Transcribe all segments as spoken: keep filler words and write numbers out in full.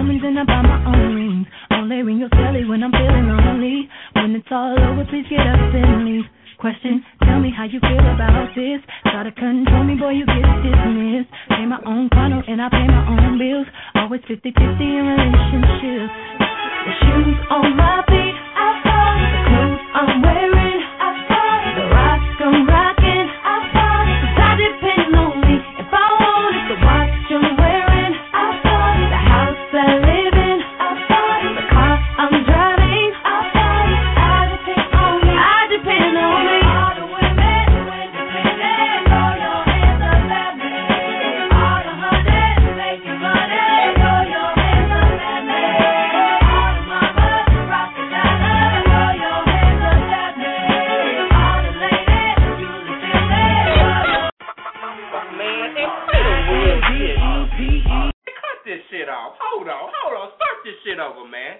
homies and I buy my own rings. Only ring your celly when I'm feeling lonely. When it's all over, please get up and leave. Question, tell me how you feel about this. Try to control me, boy, you get dismissed. Pay my own condo and I pay my own bills. Always fifty-fifty in relationships. The shoes on my feet, I bought. The clothes I'm wearing, I bought. The rocks I'm rocking, I bought. 'Cause I depend on me if I want it. The watch I'm wearing, I bought. The house I live in, I bought. The car I'm driving, I bought. I depend on me, I depend on me. All the women independent, throw your hands up at me. All the hunters making money, throw your hands up at me. All the mamas rockin' dollars, throw your hands up at me. All the ladies, you the feeling. Man, it's weird shit. Cut this shit off. Hold on, hold on. Start this shit over, man.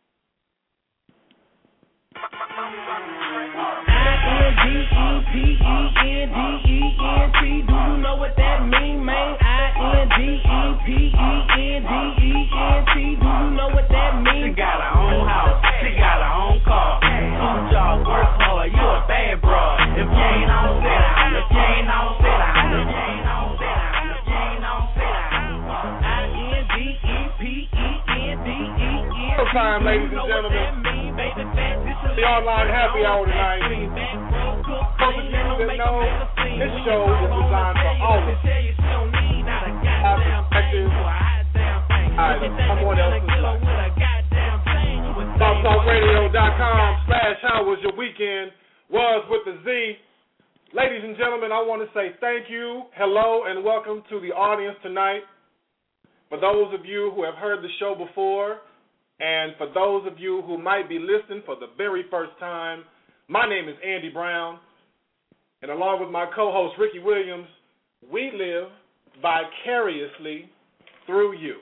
I N D E P E N D E N T. Do you know what that mean, man? I N D E P E N D E N T. Do you know what that mean? She got her own house. She got her own car. Two jobs, work hard. You a bad broad. If you ain't on, sit down. If you ain't on, sit down. If you ain't on, sit down. If you ain't on, sit down. I N D E P E N D E N T. Showtime, ladies and gentlemen. The online happy hour tonight. For those of you that know, this show is designed for all of us. Our perspectives, our someone else's life. Blog Talk Radio dot com slash how was your weekend was with the Z. Ladies and gentlemen, I want to say thank you, hello, and welcome to the audience tonight. For those of you who have heard the show before, and for those of you who might be listening for the very first time, my name is Andy Brown, and along with my co-host Ricky Williams, we live vicariously through you.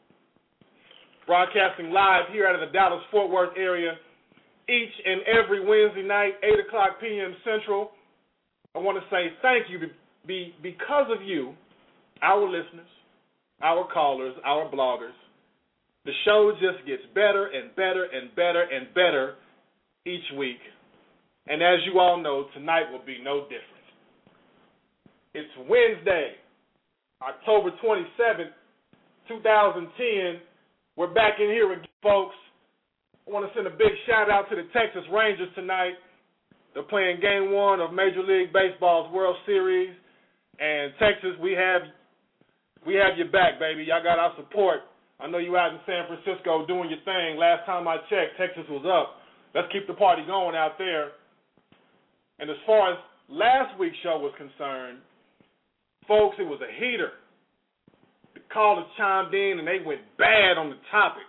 Broadcasting live here out of the Dallas-Fort Worth area each and every Wednesday night, eight o'clock p.m. Central. I want to say thank you be, because of you, our listeners, our callers, our bloggers. The show just gets better and better and better and better each week. And as you all know, tonight will be no different. It's Wednesday, October twenty-seventh, twenty ten. We're back in here again, folks. I want to send a big shout out to the Texas Rangers tonight. They're playing game one of Major League Baseball's World Series. And Texas, we have we have your back, baby. Y'all got our support. I know you out in San Francisco doing your thing. Last time I checked, Texas was up. Let's keep the party going out there. And as far as last week's show was concerned, folks, it was a heater. The callers chimed in and they went bad on the topic.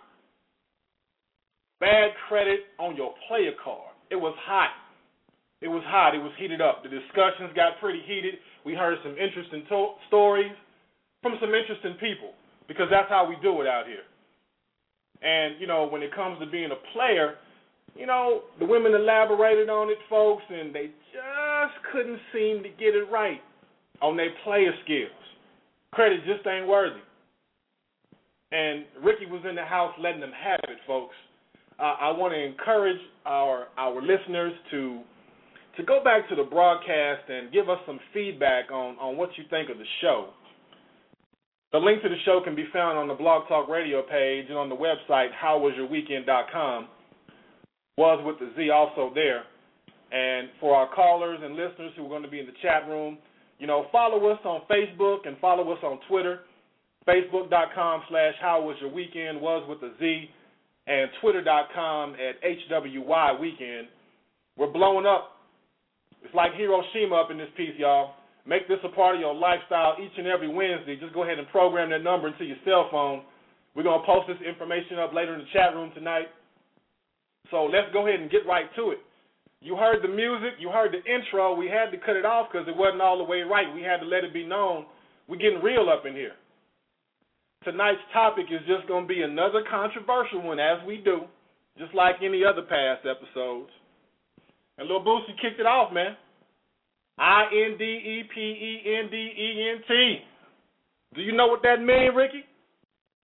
Bad credit on your player card. It was hot. It was hot. It was heated up. The discussions got pretty heated. We heard some interesting to- stories from some interesting people, because that's how we do it out here. And, you know, when it comes to being a player, you know, the women elaborated on it, folks, and they just couldn't seem to get it right on their player skills. Credit just ain't worthy. And Ricky was in the house letting them have it, folks. Uh, I want to encourage our our listeners to to go back to the broadcast and give us some feedback on, on what you think of the show. The link to the show can be found on the Blog Talk Radio page and on the website how was your weekend dot com. Was with the Z also there. And for our callers and listeners who are going to be in the chat room, you know, follow us on Facebook and follow us on Twitter. Facebook.com slash how was your weekend was with the Z, and Twitter.com at H W Y weekend. We're blowing up. It's like Hiroshima up in this piece, y'all. Make this a part of your lifestyle each and every Wednesday. Just go ahead and program that number into your cell phone. We're going to post this information up later in the chat room tonight. So let's go ahead and get right to it. You heard the music. You heard the intro. We had to cut it off because it wasn't all the way right. We had to let it be known. We're getting real up in here. Tonight's topic is just going to be another controversial one, as we do, just like any other past episodes. And Lil Boosie kicked it off, man. I N D E P E N D E N T. Do you know what that means, Ricky?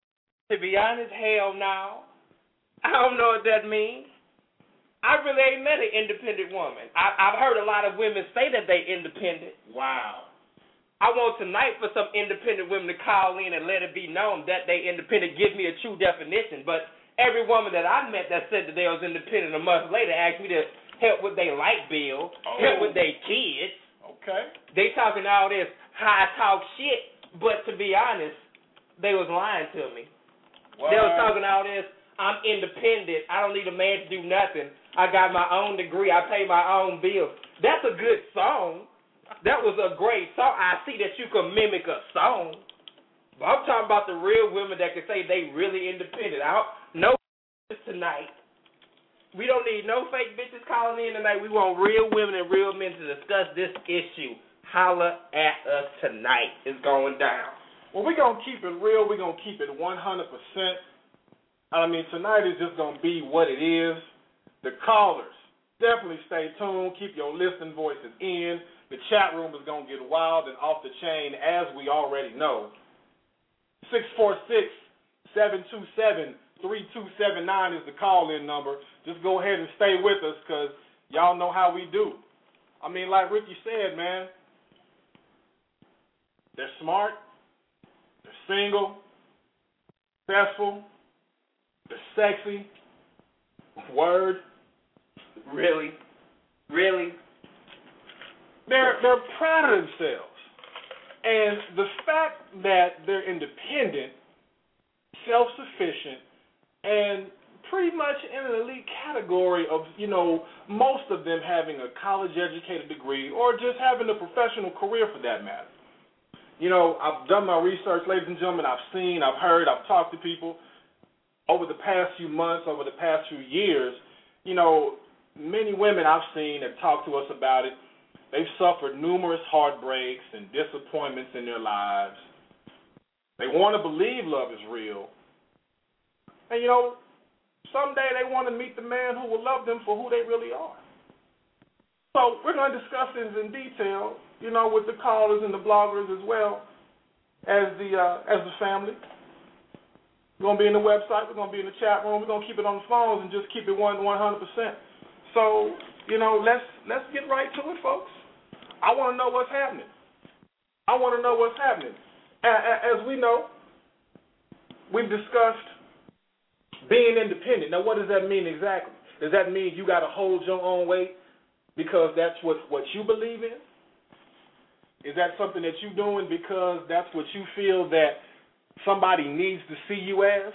To be honest, hell no. I don't know what that means. I really ain't met an independent woman. I, I've heard a lot of women say that they independent. Wow. I want tonight for some independent women to call in and let it be known that they independent. Give me a true definition. But every woman that I met that said that they was independent a month later asked me to help with their light bill, oh. help with their kids. Okay. They talking all this high talk shit, but to be honest, they was lying to me. What? They was talking all this, I'm independent, I don't need a man to do nothing. I got my own degree, I pay my own bills. That's a good song. That was a great song. I see that you can mimic a song. But I'm talking about the real women that can say they really independent. I don't, no tonight. We don't need no fake bitches calling in tonight. We want real women and real men to discuss this issue. Holla at us tonight. It's going down. Well, we're going to keep it real. We're going to keep it one hundred percent. I mean, tonight is just going to be what it is. The callers, definitely stay tuned. Keep your listening voices in. The chat room is going to get wild and off the chain, as we already know. six four six, seven two seven, three two seven nine is the call-in number. Just go ahead and stay with us because y'all know how we do. I mean, like Ricky said, man, they're smart, they're single, successful, they're sexy. Word. Really? Really? They're, they're proud of themselves. And the fact that they're independent, self-sufficient, and pretty much in an elite category of, you know, most of them having a college-educated degree or just having a professional career for that matter. You know, I've done my research, ladies and gentlemen. I've seen, I've heard, I've talked to people over the past few months, over the past few years. You know, many women I've seen have talked to us about it. They've suffered numerous heartbreaks and disappointments in their lives. They want to believe love is real. And, you know, someday they want to meet the man who will love them for who they really are. So we're going to discuss this in detail, you know, with the callers and the bloggers as well as the uh, as the family. We're going to be in the website. We're going to be in the chat room. We're going to keep it on the phones and just keep it one one hundred percent. So, you know, let's let's get right to it, folks. I want to know what's happening. I want to know what's happening. As we know, we've discussed being independent. Now, what does that mean exactly? Does that mean you got to hold your own weight because that's what, what you believe in? Is that something that you're doing because that's what you feel that somebody needs to see you as?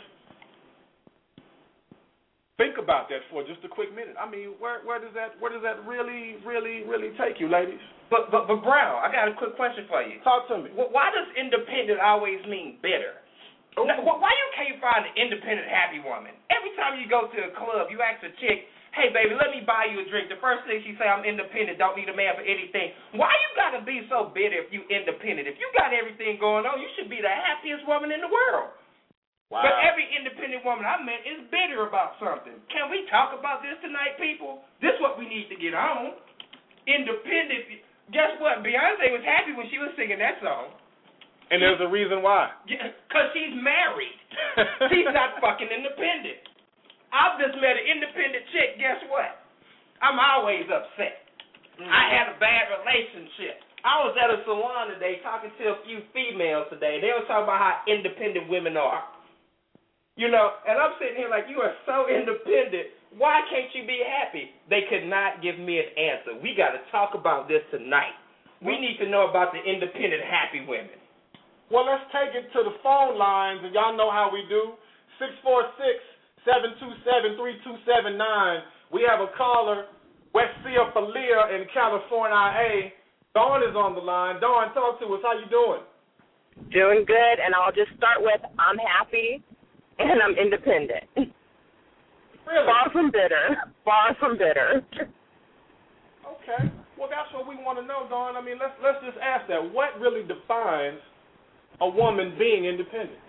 Think about that for just a quick minute. I mean, where where does that where does that really, really, really take you, ladies? But but but Brown, I got a quick question for you. Talk to me. Why does independent always mean bitter? Now, why you can't find an independent happy woman? Every time you go to a club, you ask a chick, hey, baby, let me buy you a drink. The first thing she say, I'm independent, don't need a man for anything. Why you got to be so bitter if you independent? If you got everything going on, you should be the happiest woman in the world. Wow. But every independent woman I met is bitter about something. Can we talk about this tonight, people? This is what we need to get on. Independent. Guess what? Beyonce was happy when she was singing that song. And there's a reason why. Yeah, because she's married. She's not fucking independent. I've just met an independent chick. Guess what? I'm always upset. Mm-hmm. I had a bad relationship. I was at a salon today talking to a few females today. They were talking about how independent women are. You know, and I'm sitting here like, you are so independent. Why can't you be happy? They could not give me an answer. We got to talk about this tonight. We need to know about the independent happy women. Well, let's take it to the phone lines, and y'all know how we do. six four six, seven two seven, three two seven nine. We have a caller, Westia Falia in California. Dawn is on the line. Dawn, talk to us. How you doing? Doing good, and I'll just start with I'm happy and I'm independent. Really? Far from bitter. Far from bitter. Okay. Well, that's what we want to know, Dawn. I mean, let's let's just ask that. What really defines a woman being independent?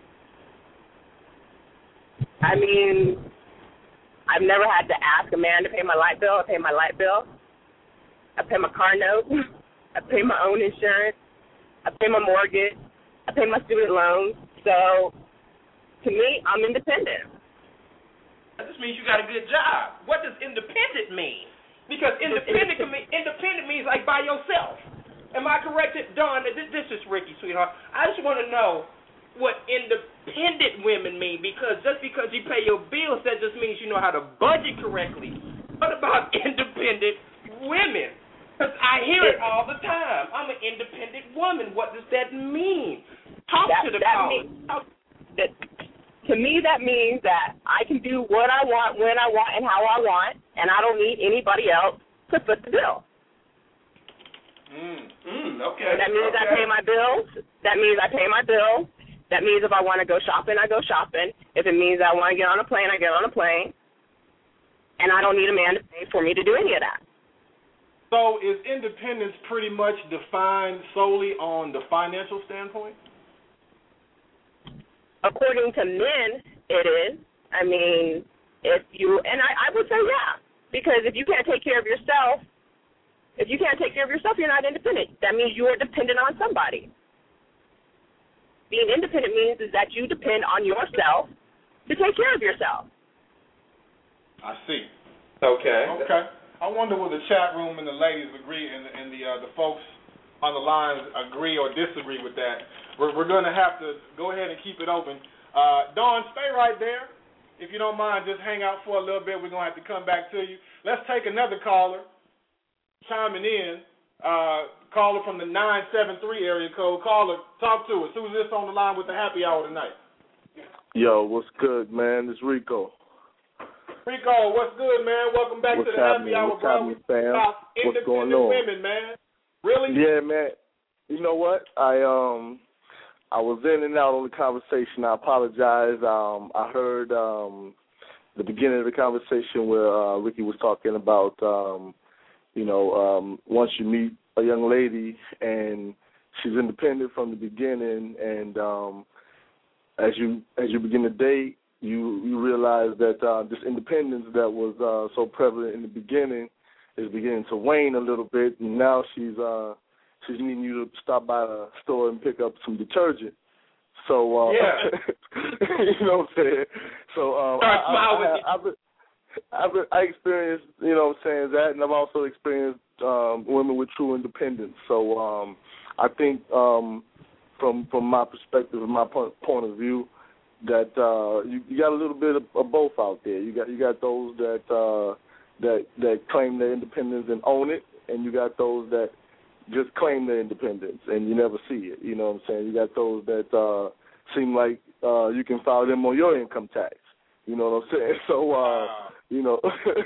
I mean, I've never had to ask a man to pay my light bill. I pay my light bill. I pay my car note. I pay my own insurance. I pay my mortgage. I pay my student loans. So to me, I'm independent. That just means you got a good job. What does independent mean? Because independent can mean, independent means like by yourself. Am I correct, Dawn? This, this is Ricky, sweetheart. I just want to know what independent women mean, because just because you pay your bills, that just means you know how to budget correctly. What about independent women? Because I hear it all the time. I'm an independent woman. What does that mean? Talk that, to the that caller. Means, that, to me, that means that I can do what I want, when I want, and how I want, and I don't need anybody else to foot the bill. Mm, mm, okay. That means okay. I pay my bills. That means I pay my bills. That means if I want to go shopping, I go shopping. If it means I want to get on a plane, I get on a plane. And I don't need a man to pay for me to do any of that. So is independence pretty much defined solely on the financial standpoint? According to men, it is. I mean, if you, and I, I would say yeah, because if you can't take care of yourself, if you can't take care of yourself, you're not independent. That means you are dependent on somebody. Being independent means is that you depend on yourself to take care of yourself. I see. Okay. Okay. I wonder will the chat room and the ladies agree, and, and the uh, the folks on the line agree or disagree with that. We're, we're going to have to go ahead and keep it open. Uh, Dawn, stay right there. If you don't mind, just hang out for a little bit. We're going to have to come back to you. Let's take another caller chiming in. Uh, caller from the nine seven three area code. Caller, talk to us. Who's this on the line with the happy hour tonight? Yo, what's good, man? It's Rico. Rico, what's good, man? Welcome back what's to the happening? happy hour, what's bro. happening, fam? What's going on? Women, man. Really? Yeah, man. You know what? I um I was in and out on the conversation. I apologize. Um, I heard um the beginning of the conversation where uh, Ricky was talking about um, you know, um, once you meet a young lady and she's independent from the beginning, and um, as you as you begin to date, you you realize that uh, this independence that was uh, so prevalent in the beginning is beginning to wane a little bit, and now she's uh, she's needing you to stop by the store and pick up some detergent. So uh, yeah, you know what I'm saying. So um, Start I, smile I, with I, you. I've been, I've been, I experienced, you know what I'm saying, that, and I've also experienced um, women with true independence. So um, I think um, from from my perspective and my point, point of view, that uh, you, you got a little bit of, of both out there. You got you got those that uh, that that claim their independence and own it, and you got those that just claim their independence and you never see it. You know what I'm saying? You got those that uh, seem like uh, you can file them on your income tax. You know what I'm saying? So, uh, you know,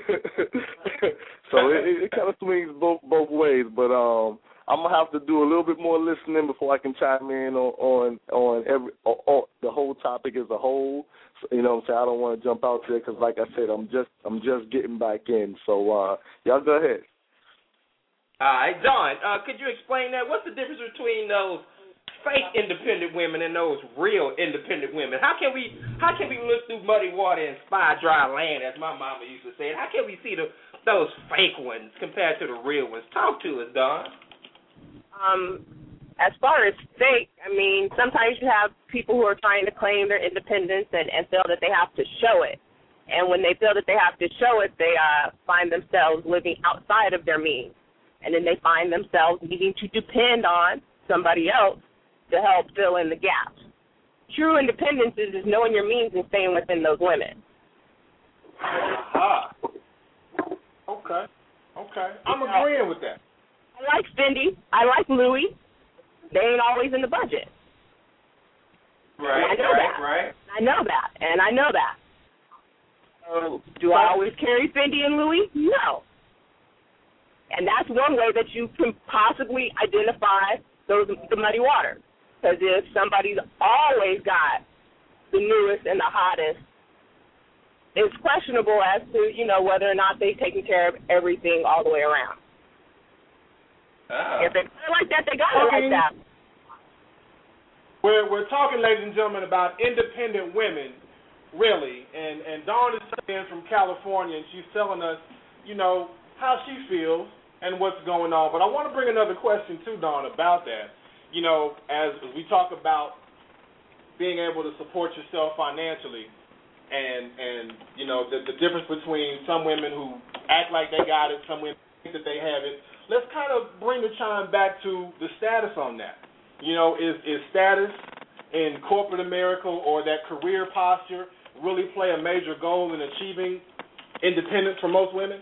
so it, it kind of swings both both ways. But um, I'm gonna have to do a little bit more listening before I can chime in on on, on every on, on the whole topic as a whole. So, you know what I'm saying? I don't want to jump out there because, like I said, I'm just I'm just getting back in. So uh, y'all go ahead. All right, Dawn, uh, could you explain that? What's the difference between those fake independent women and those real independent women? How can we how can we look through muddy water and spy dry land, as my mama used to say? How can we see the those fake ones compared to the real ones? Talk to us, Dawn. Um, as far as fake, I mean, sometimes you have people who are trying to claim their independence and, and feel that they have to show it. And when they feel that they have to show it, they uh, find themselves living outside of their means. And then they find themselves needing to depend on somebody else to help fill in the gaps. True independence is, is knowing your means and staying within those limits. Ah. Okay. Okay. I'm agreeing with that. I like Fendi. I like Louis. They ain't always in the budget. Right, I know right, that. right. I know that, and I know that. So do I always carry Fendi and Louis? No. And that's one way that you can possibly identify those the muddy waters. Because if somebody's always got the newest and the hottest, it's questionable as to, you know, whether or not they've taken care of everything all the way around. Oh. If they like that, they got it like that. We're, we're talking, ladies and gentlemen, about independent women, really. And, and Dawn is in from California, and she's telling us, you know, how she feels and what's going on. But I want to bring another question, too, Dawn, about that. You know, as we talk about being able to support yourself financially, and and you know the, the difference between some women who act like they got it, some women think that they have it. Let's kind of bring the chime back to the status on that. You know, is is status in corporate America or that career posture really play a major goal in achieving independence for most women?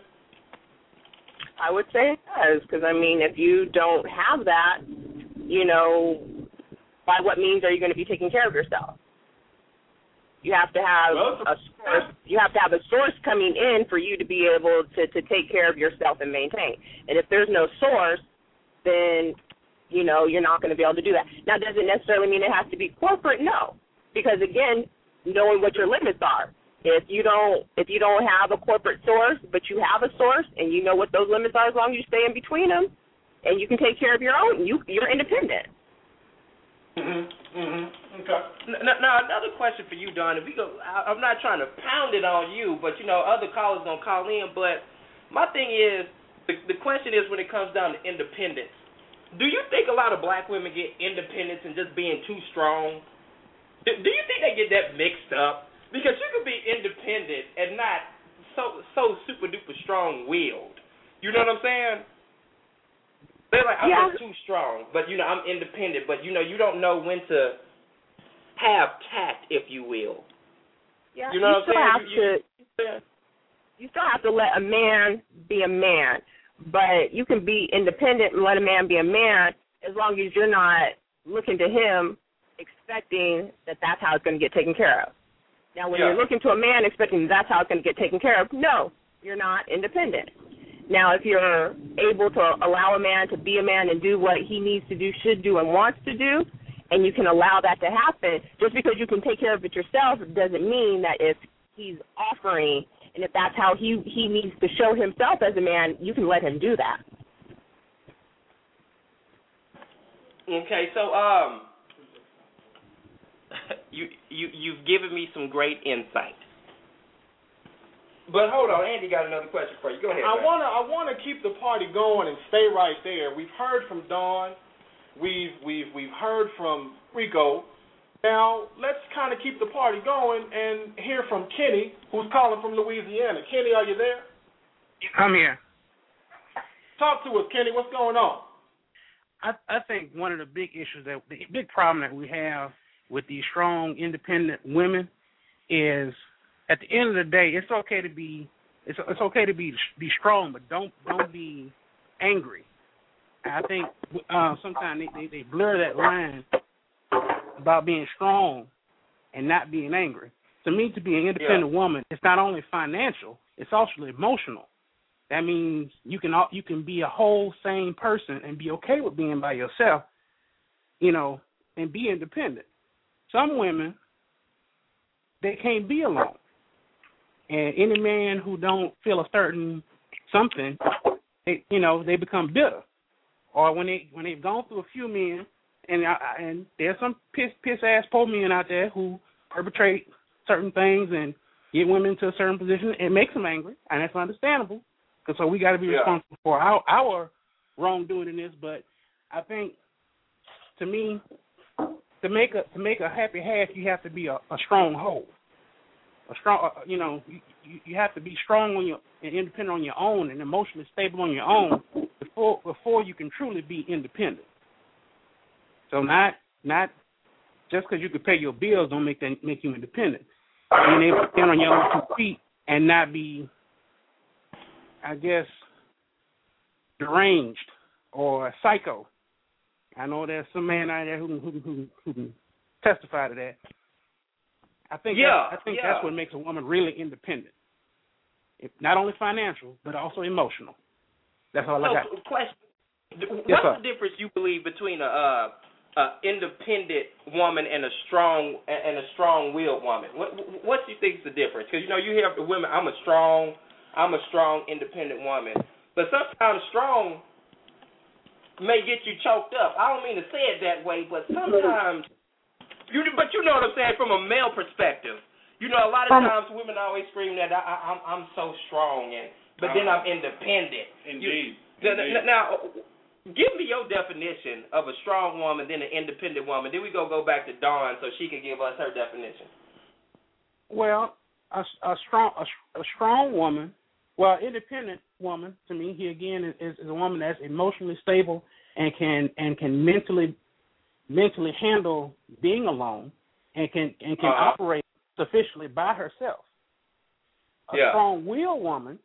I would say it does, because, I mean, if you don't have that, you know, by what means are you going to be taking care of yourself? You have to have a source. You have to have a source coming in for you to be able to, to take care of yourself and maintain. And if there's no source, then, you know, you're not going to be able to do that. Now, does it necessarily mean it has to be corporate? No, because, again, knowing what your limits are. If you don't if you don't have a corporate source, but you have a source and you know what those limits are, as long as you stay in between them and you can take care of your own, you, you're independent. Mm-hmm. Mm-hmm. Okay. Now, now, another question for you, Don. If we go, I, I'm not trying to pound it on you, but, you know, other callers going to call in. But my thing is, the, the question is when it comes down to independence, do you think a lot of black women get independence and just being too strong? Do, do you think they get that mixed up? Because you can be independent and not so so super duper strong willed. You know what I'm saying? They're like, I'm yeah. just too strong, but you know I'm independent. But you know you don't know when to have tact, if you will. Yeah, you know you what I'm saying? Have you, to, you, you still have to let a man be a man, but you can be independent and let a man be a man as long as you're not looking to him expecting that that's how it's going to get taken care of. Now, when yeah. you're looking to a man expecting that's how it's going to get taken care of, no, you're not independent. Now, if you're able to allow a man to be a man and do what he needs to do, should do, and wants to do, and you can allow that to happen, just because you can take care of it yourself doesn't mean that if he's offering and if that's how he, he needs to show himself as a man, you can let him do that. Okay, so, um... You you you've given me some great insight. But hold on, Andy got another question for you. Go ahead. I man. wanna I wanna keep the party going and stay right there. We've heard from Dawn, we've we've we've heard from Rico. Now let's kind of keep the party going and hear from Kenny, who's calling from Louisiana. Kenny, are you there? I'm here. Talk to us, Kenny. What's going on? I I think one of the big issues that the big problem that we have with these strong, independent women is, at the end of the day, it's okay to be, it's it's okay to be be strong, but don't don't be angry. I think uh, sometimes they, they, they blur that line about being strong and not being angry. To me, to be an independent yeah. woman, it's not only financial, it's also emotional. That means you can you can be a whole sane person and be okay with being by yourself, you know, and be independent. Some women, they can't be alone. And any man who don't feel a certain something, they, you know, they become bitter. Or when they when they've gone through a few men, and and there's some piss piss ass poor men out there who perpetrate certain things and get women into a certain position. It makes them angry, and that's understandable. Because so we got to be yeah. responsible for our our wrongdoing in this. But I think, to me, to make a to make a happy half, you have to be a, a strong whole. A strong, uh, you know, you, you have to be strong on your and independent on your own and emotionally stable on your own before before you can truly be independent. So not not just because you can pay your bills don't make that make you independent. Being able to stand on your own two feet and not be, I guess, deranged or a psycho. I know there's some man out there who can, who can, who can, who can testify to that. I think yeah, that's, I think yeah. that's what makes a woman really independent. If not only financial, but also emotional. That's all so, I got. Question: What's yes, the difference you believe between a, uh, a independent woman and a strong and a strong-willed woman? What what do you think is the difference? Because you know you hear the women, I'm a strong, I'm a strong, independent woman, but sometimes strong may get you choked up. I don't mean to say it that way, but sometimes. You, but you know what I'm saying from a male perspective. You know, a lot of times women always scream that I, I, I'm I'm so strong, and but then I'm independent. Indeed. You, Indeed. Now, give me your definition of a strong woman, then an independent woman. Then we go go back to Dawn so she can give us her definition. Well, a, a strong a, a strong woman, well, independent woman to me, he again is, is a woman that's emotionally stable and can and can mentally mentally handle being alone and can and can uh-huh. operate sufficiently by herself. A yeah. strong-willed woman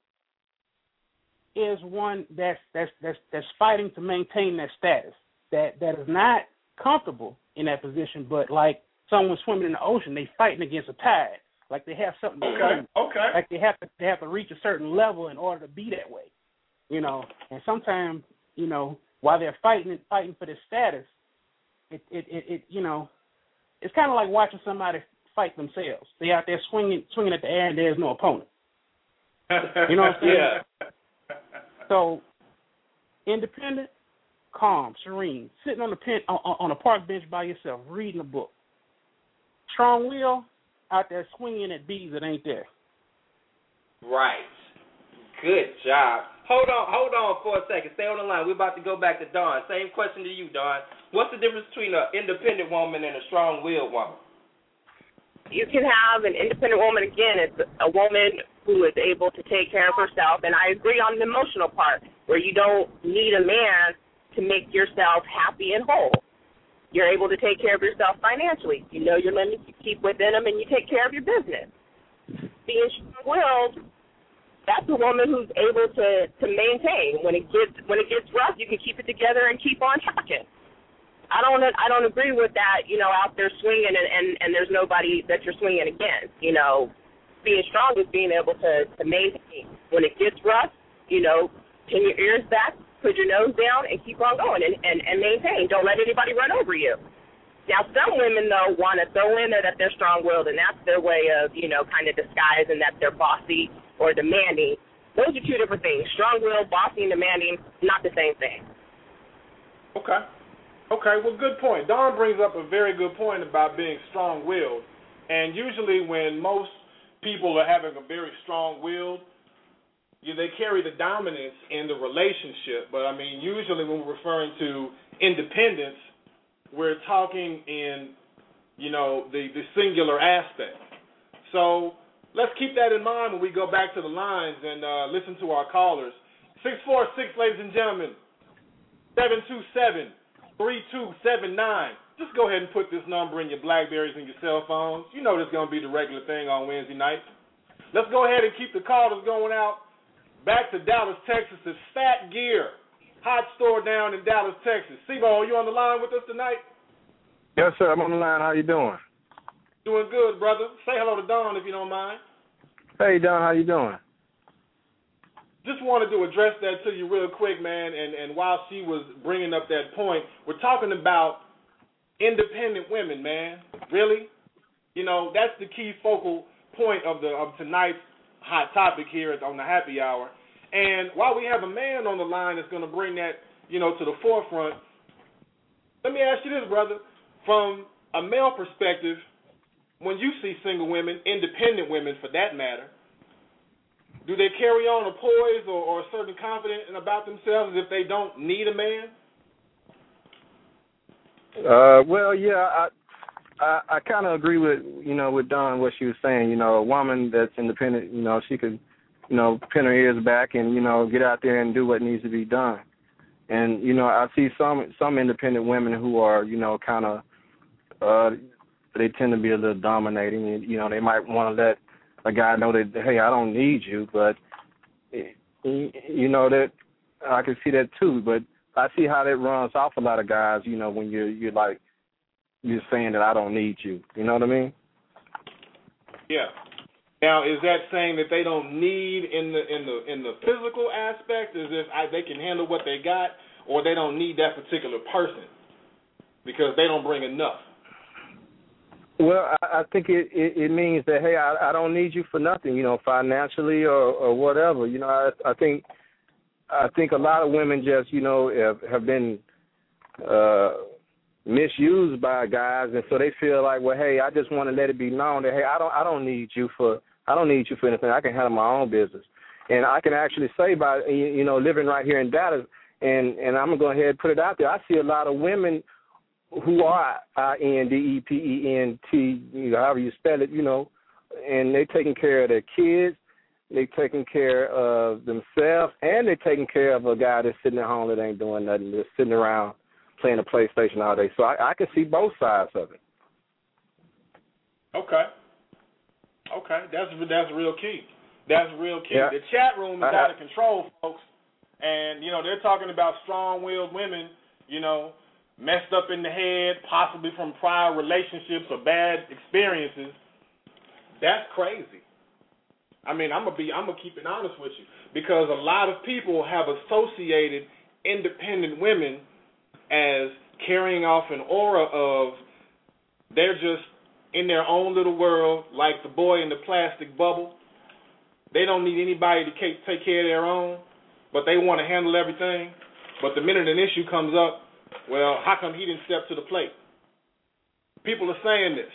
is one that's that's that's that's fighting to maintain that status, that that is not comfortable in that position, but like someone swimming in the ocean, they fighting against a tide, like they have something to okay, do. okay, like they have to they have to reach a certain level in order to be that way, you know. And sometimes, you know, while they're fighting fighting for this status, it it it, it you know, it's kind of like watching somebody fight themselves. They out there swinging swinging at the air and there's no opponent. You know what I'm saying? Yeah. So, independent, calm, serene, sitting on the pen, on, on a park bench by yourself, reading a book. Strong will, out there swinging at bees that ain't there. Right. Good job. Hold on, hold on for a second. Stay on the line. We're about to go back to Dawn. Same question to you, Dawn. What's the difference between an independent woman and a strong-willed woman? You can have an independent woman, again, it's a woman who is able to take care of herself, and I agree on the emotional part, where you don't need a man to make yourself happy and whole. You're able to take care of yourself financially. You know your limits, you keep within them, and you take care of your business. Being strong-willed, that's a woman who's able to, to maintain. When it gets when it gets rough, you can keep it together and keep on trucking. I don't I don't agree with that, you know, out there swinging and, and, and there's nobody that you're swinging against. You know, being strong is being able to, to maintain. When it gets rough, you know, pin your ears back, put your nose down, and keep on going and, and, and maintain. Don't let anybody run over you. Now, some women, though, want to throw in there that they're strong-willed, and that's their way of, you know, kind of disguising that they're bossy or demanding. Those are two different things. Strong-willed, bossy, and demanding, not the same thing. Okay. Okay, well, good point. Dawn brings up a very good point about being strong-willed. And usually when most people are having a very strong-willed, you, they carry the dominance in the relationship. But, I mean, usually when we're referring to independence, we're talking in, you know, the, the singular aspect. So let's keep that in mind when we go back to the lines and uh, listen to our callers. six four six, ladies and gentlemen, seven two seven, three two seven nine. Just go ahead and put this number in your BlackBerries and your cell phones. You know this is going to be the regular thing on Wednesday nights. Let's go ahead and keep the callers going out. Back to Dallas, Texas. It's Fat Gear, hot store down in Dallas, Texas. Sebo, are you on the line with us tonight? Yes, sir. I'm on the line. How you doing? Doing good, brother. Say hello to Dawn if you don't mind. Hey, Don. How you doing? Just wanted to address that to you real quick, man, and, and while she was bringing up that point, we're talking about independent women, man. Really? You know, that's the key focal point of the of tonight's hot topic here on the happy hour. And while we have a man on the line that's going to bring that, you know, to the forefront, let me ask you this, brother. From a male perspective, when you see single women, independent women for that matter, do they carry on a poise or, or a certain confidence about themselves as if they don't need a man? Uh, well, yeah, I I, I kind of agree with, you know, with Dawn, what she was saying. You know, a woman that's independent, you know, she could, you know, pin her ears back and, you know, get out there and do what needs to be done. And, you know, I see some some independent women who are, you know, kind of, uh, they tend to be a little dominating. And, you know, they might want to let a guy know that, hey, I don't need you, but, you know, that I can see that too. But I see how that runs off a lot of guys, you know, when you're, you're like, you're saying that I don't need you. You know what I mean? Yeah. Now, is that saying that they don't need in the in the in the physical aspect, as if I, they can handle what they got, or they don't need that particular person because they don't bring enough? Well, I, I think it, it, it means that, hey, I, I don't need you for nothing, you know, financially or, or whatever. You know, I, I think I think a lot of women just, you know, have, have been uh, misused by guys, and so they feel like, well, hey, I just want to let it be known that, hey, I don't I don't need you for I don't need you for anything. I can handle my own business, and I can actually say by you know living right here in Dallas, and and I'm gonna go ahead and put it out there. I see a lot of women who are I N D E P E N T, you know, however you spell it, you know, and they're taking care of their kids, they're taking care of themselves, and they're taking care of a guy that's sitting at home that ain't doing nothing, just sitting around playing the PlayStation all day. So I, I can see both sides of it. Okay. Okay, that's that's real key. That's real key. Yeah. The chat room is Uh-huh. out of control, folks. And, you know, they're talking about strong-willed women, you know, messed up in the head, possibly from prior relationships or bad experiences. That's crazy. I mean, I'm gonna be, I'm gonna keep it honest with you, because a lot of people have associated independent women as carrying off an aura of they're just in their own little world, like the boy in the plastic bubble. They don't need anybody to take care of their own, but they want to handle everything. But the minute an issue comes up, well, how come he didn't step to the plate? People are saying this.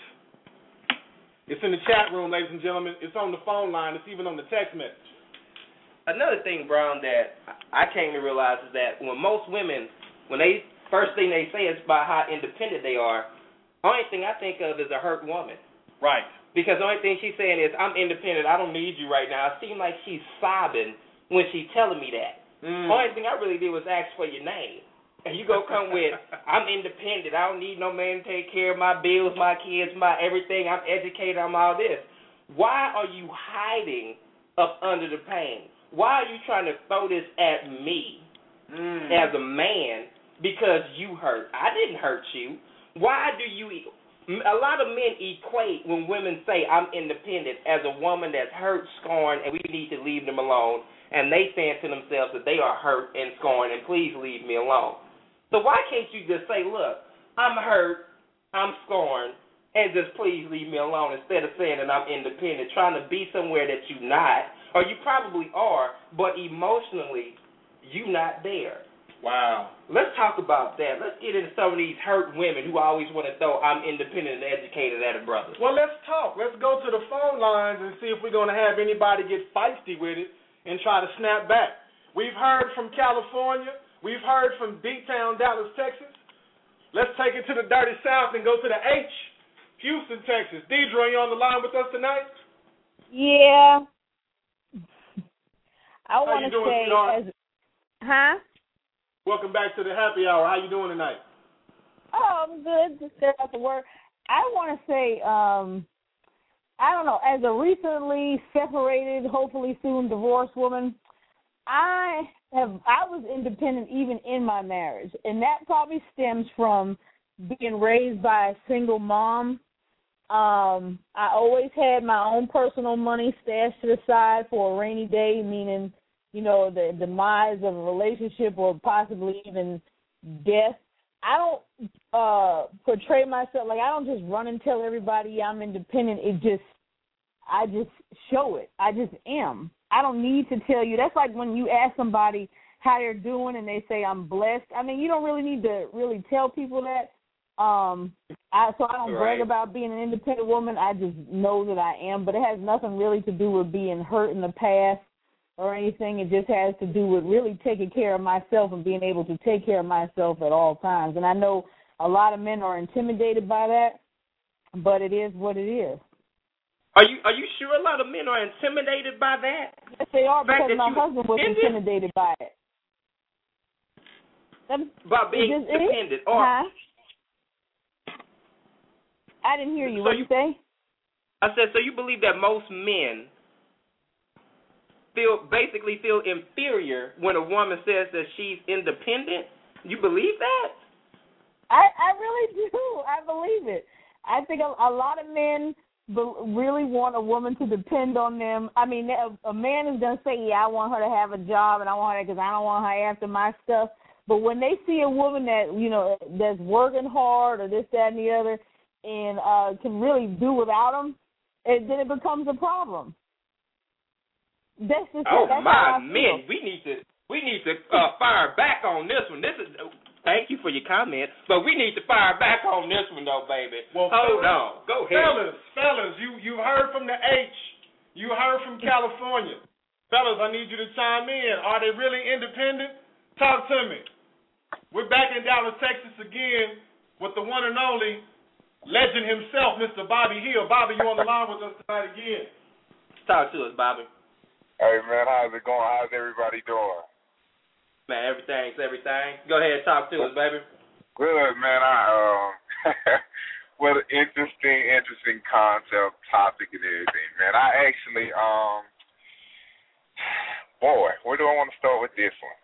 It's in the chat room, ladies and gentlemen. It's on the phone line. It's even on the text message. Another thing, Brown, that I came to realize is that when most women, when they first thing they say is about how independent they are, only thing I think of is a hurt woman. Right. Because the only thing she's saying is, I'm independent, I don't need you right now. It seems like she's sobbing when she's telling me that. Mm. Only thing I really did was ask for your name. And you go come with, I'm independent, I don't need no man to take care of my bills, my kids, my everything, I'm educated, I'm all this. Why are you hiding up under the pain? Why are you trying to throw this at me mm. as a man because you hurt? I didn't hurt you. Why do you, a lot of men equate when women say I'm independent as a woman that's hurt, scorned, and we need to leave them alone. And they saying to themselves that they are hurt and scorned, and please leave me alone. So why can't you just say, look, I'm hurt, I'm scorned, and just please leave me alone, instead of saying that I'm independent, trying to be somewhere that you're not, or you probably are, but emotionally, you're not there. Wow. Let's talk about that. Let's get into some of these hurt women who always want to throw I'm independent and educated at a brother. Well, let's talk. Let's go to the phone lines and see if we're going to have anybody get feisty with it and try to snap back. We've heard from California. We've heard from D-Town, Dallas, Texas. Let's take it to the dirty South and go to the H, Houston, Texas. Deidre, are you on the line with us tonight? Yeah. I want to doing, say, sweetheart? as, huh? Welcome back to the happy hour. How you doing tonight? Oh, I'm good. Just got out to work. I want to say, um, I don't know, as a recently separated, hopefully soon divorced woman, I have I was independent even in my marriage, and that probably stems from being raised by a single mom. Um, I always had my own personal money stashed to the side for a rainy day, meaning, you know, the demise of a relationship or possibly even death. I don't uh, portray myself, like I don't just run and tell everybody I'm independent. It just, I just show it. I just am. I don't need to tell you. That's like when you ask somebody how they're doing and they say I'm blessed. I mean, you don't really need to really tell people that. Um, I, so I don't right. brag about being an independent woman. I just know that I am. But it has nothing really to do with being hurt in the past or anything. It just has to do with really taking care of myself and being able to take care of myself at all times. And I know a lot of men are intimidated by that, but it is what it is. Are you are you sure a lot of men are intimidated by that? Yes, they are, The fact because that my you husband was independent? intimidated by it. That, By being is this dependent. it? Or, huh? I didn't hear you. So What did you say? I said, so you believe that most men feel basically feel inferior when a woman says that she's independent? You believe that? I, I really do. I believe it. I think a, a lot of men be- really want a woman to depend on them. I mean, a, a man is going to say, yeah, I want her to have a job and I want her because I don't want her after my stuff. But when they see a woman that, you know, that's working hard or this, that, and the other and uh, can really do without them, it, then it becomes a problem. That's just Oh that's my how I men, feel. we need to we need to uh, fire back on this one. This is thank you for your comment, but we need to fire back on this one though, baby. Well, hold fellas, on, go ahead, fellas, fellas. You you heard from the H, you heard from California, fellas. I need you to chime in. Are they really independent? Talk to me. We're back in Dallas, Texas again with the one and only legend himself, Mister Bobby Hill. Bobby, you on the line with us tonight again. Talk to us, Bobby. Hey, man, how's it going? How's everybody doing? Man, everything's everything. Go ahead, talk to us, baby. Good, man. I um, what an interesting, interesting concept, topic, and everything, man. I actually, um, boy, where do I want to start with this one?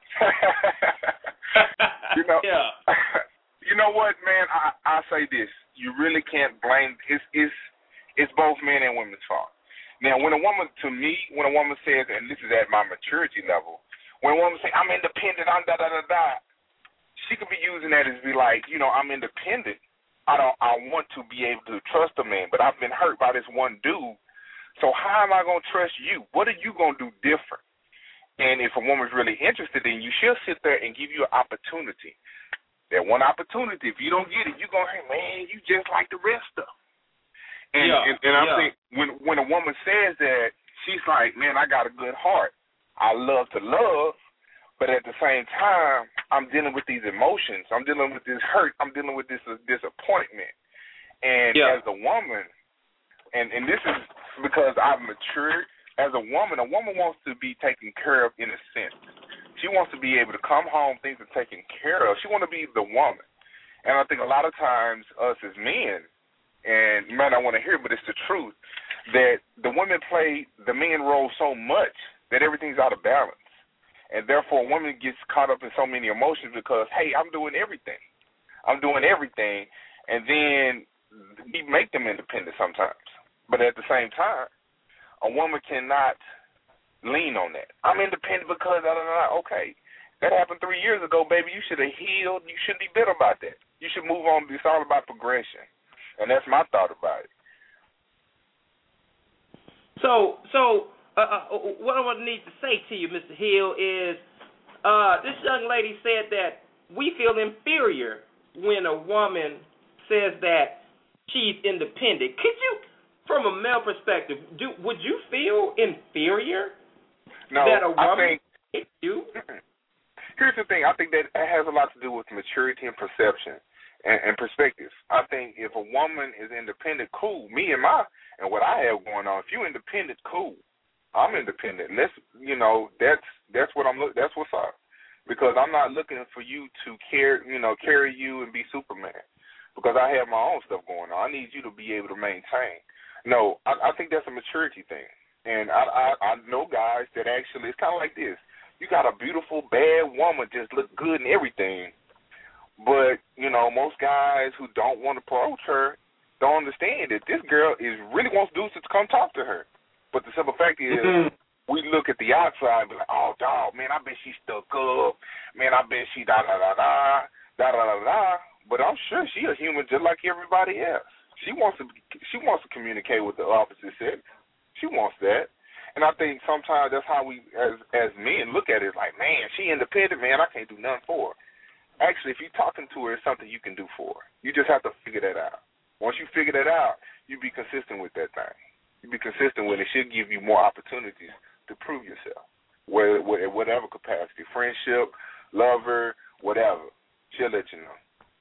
you know, yeah. You know what, man? I I say this. You really can't blame. It's it's it's both men and women's fault. Now, when a woman, to me, when a woman says, and this is at my maturity level, when a woman says, I'm independent, I'm da da da da, she could be using that as be like, you know, I'm independent. I don't. I want to be able to trust a man, but I've been hurt by this one dude. So how am I gonna trust you? What are you gonna do different? And if a woman's really interested in you, she'll sit there and give you an opportunity. That one opportunity, if you don't get it, you're going to say, man, you just like the rest of them. And, yeah, and, and I yeah. think when when a woman says that, she's like, man, I got a good heart. I love to love, but at the same time, I'm dealing with these emotions. I'm dealing with this hurt. I'm dealing with this uh, disappointment. And yeah. as a woman, and, and this is because I've matured, as a woman, a woman wants to be taken care of in a sense. She wants to be able to come home, things are taken care of. She wants to be the woman. And I think a lot of times us as men, and you might not want to hear it, but it's the truth, that the women play the man role so much that everything's out of balance. And therefore, a woman gets caught up in so many emotions because, hey, I'm doing everything. I'm doing everything. And then we make them independent sometimes. But at the same time, a woman cannot lean on that. I'm independent because, da, da, da. Okay, that happened three years ago, baby. You should have healed. You shouldn't be bitter about that. You should move on. It's all about progression. And that's my thought about it. So, so uh, uh, what I want to need to say to you, Mister Hill, is uh, this young lady said that we feel inferior when a woman says that she's independent. Could you, from a male perspective, do would you feel inferior? No, that a woman I think you? Here's the thing. I think that it has a lot to do with maturity and perception and, and perspective. I think if a woman is independent, cool. Me and my and what I have going on. If you independent, cool. I'm independent. Let's you know that's that's what I'm look. That's what's up. Because I'm not looking for you to carry you know carry you and be Superman. Because I have my own stuff going on. I need you to be able to maintain. No, I, I think that's a maturity thing. And I, I I know guys that actually, it's kind of like this. You got a beautiful, bad woman, just look good and everything. But, you know, most guys who don't want to approach her don't understand that this girl is really wants dudes to come talk to her. But the simple fact is, mm-hmm. we look at the outside and be like, oh, dog, man, I bet she's stuck up. Man, I bet she da-da-da-da, da-da-da-da. But I'm sure she a human just like everybody else. She wants to she wants to communicate with the opposite sex. She wants that. And I think sometimes that's how we, as as men, look at it like, man, she independent, man, I can't do nothing for her. Actually, if you're talking to her, it's something you can do for her. You just have to figure that out. Once you figure that out, you be consistent with that thing. You be consistent with it. It should give you more opportunities to prove yourself, whether, whatever capacity, friendship, lover, whatever. She'll let you know.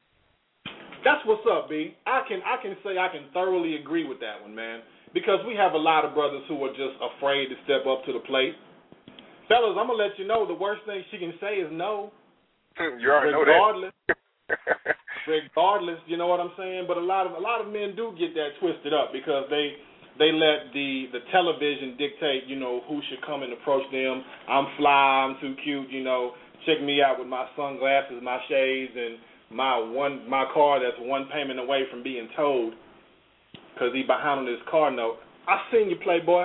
That's what's up, B. I can I can say I can thoroughly agree with that one, man. Because we have a lot of brothers who are just afraid to step up to the plate. Fellas, I'm going to let you know the worst thing she can say is no. You already regardless, know that. regardless, you know what I'm saying? But a lot of a lot of men do get that twisted up because they they let the, the television dictate, you know, who should come and approach them. I'm fly, I'm too cute, you know, check me out with my sunglasses, my shades, and my one my car that's one payment away from being towed. Because he behind on his car note. I seen you, Playboy.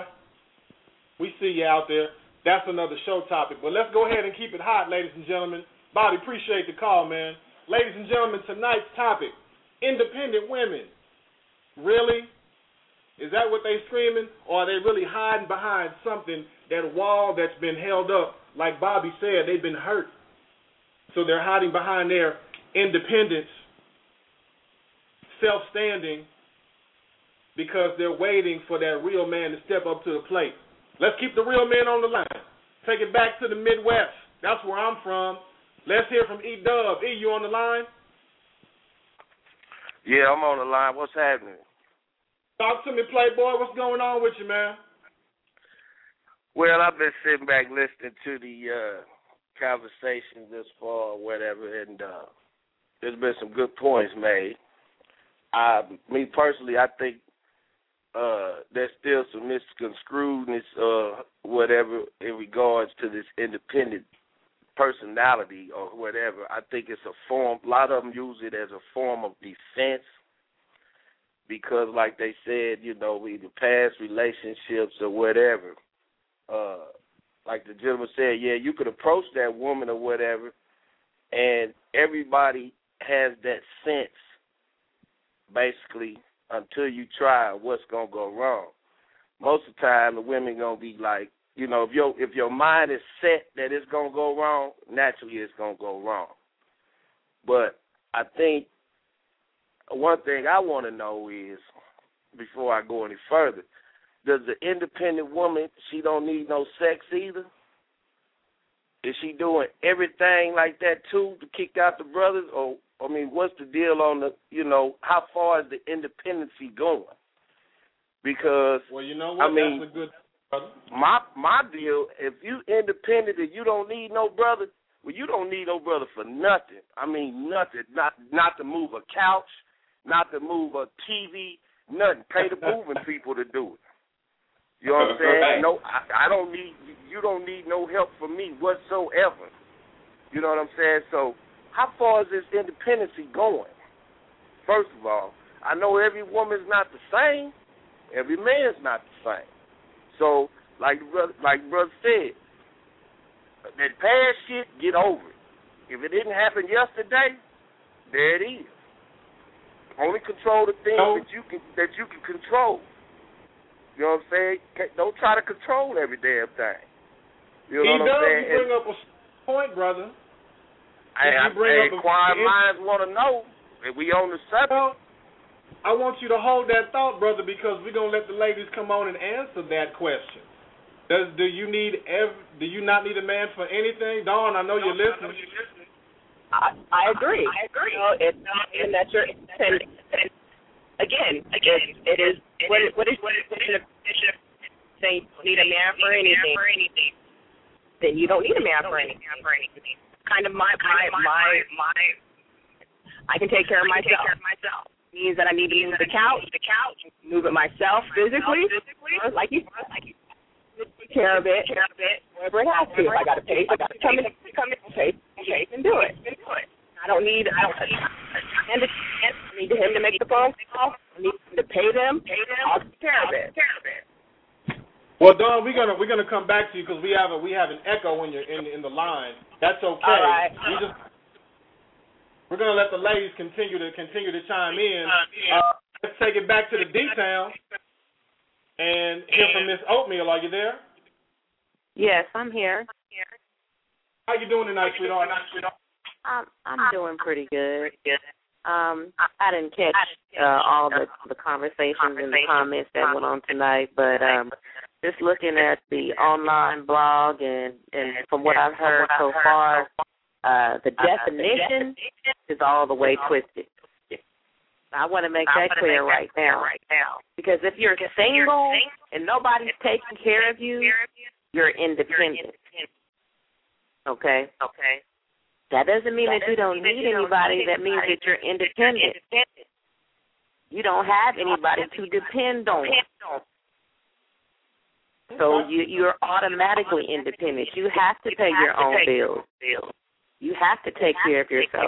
We see you out there. That's another show topic. But let's go ahead and keep it hot, ladies and gentlemen. Bobby, appreciate the call, man. Ladies and gentlemen, tonight's topic, independent women. Really? Is that what they screaming? Or are they really hiding behind something, that wall that's been held up? Like Bobby said, they've been hurt. So they're hiding behind their independence, self-standing, because they're waiting for that real man to step up to the plate. Let's keep the real men on the line. Take it back to the Midwest. That's where I'm from. Let's hear from E Dub. E, you on the line? Yeah, I'm on the line. What's happening? Talk to me, Playboy. What's going on with you, man? Well, I've been sitting back listening to the uh, conversation this far or whatever, and uh, there's been some good points made. I, me personally, I think uh, there's still some misconstruedness, uh, whatever, in regards to this independent personality or whatever. I think it's a form. A lot of them use it as a form of defense because, like they said, you know, either past relationships or whatever. Uh, like the gentleman said, yeah, you could approach that woman or whatever, and everybody has that sense, basically, until you try what's going to go wrong. Most of the time, the women going to be like, you know, if your if your mind is set that it's going to go wrong, naturally it's going to go wrong. But I think one thing I want to know is, before I go any further, does the independent woman, she don't need no sex either? Is she doing everything like that too to kick out the brothers? Or, I mean, what's the deal on the, you know, how far is the independency going? Because, well, you know what? I mean, that's a good brother. My, my deal, if you independent and you don't need no brother, well, you don't need no brother for nothing. I mean, nothing. Not not to move a couch, not to move a T V, nothing. Pay the moving people to do it. You know what I'm saying? Right. No, I, I don't need, you don't need no help from me whatsoever. You know what I'm saying? So how far is this independency going? First of all, I know every woman's not the same. Every man's not the same. So, like brother, like brother said, that past shit, get over it. If it didn't happen yesterday, there it is. Only control the things no. that you can that you can control. You know what I'm saying? Don't try to control every damn thing. You know he what I'm saying? You bring and, up a point, brother. I, I, I, inquiring minds want to know if we on the subject. Well, I want you to hold that thought, brother, because we're gonna let the ladies come on and answer that question. Does do you need ev- do you not need a man for anything, Dawn? I know you're listening. I, I agree. I agree. You know, it's and that you're independent. Again, again, it is what is what is what is what is say you need a man for anything. Then you don't need a man for anything. Kind of my my my my. I can take care of myself. Means that I need to move the couch, the couch, move it myself physically, like you, like you, take care of it, care of it, whatever it has to. If I got to pay, I got to come in, come in, pay, pay, and do it. I don't need, I don't need, I need him to make the phone call. I need him to pay them. I'll take care of it. Well, Dawn, we're gonna we're gonna come back to you because we have a we have an echo when you're in in the line. That's okay. All right. We just. We're going to let the ladies continue to continue to chime in. Uh, let's take it back to the D-Town and hear from Miss Oatmeal. Are you there? Yes, I'm here. How you doing tonight, sweetheart? I'm, I'm doing pretty good. Um, I didn't catch uh, all the, the conversations and the comments that went on tonight, but um, just looking at the online blog and, and from what I've heard so far, Uh, the definition is all the way twisted. I want to make that clear right now. Because if you're single and nobody's taking care of you, you're independent. Okay? Okay. That doesn't mean that you don't need anybody. That means that you're independent. You don't have anybody to depend on. So you, you're automatically independent. You have to pay your own bills. You have to take care of yourself.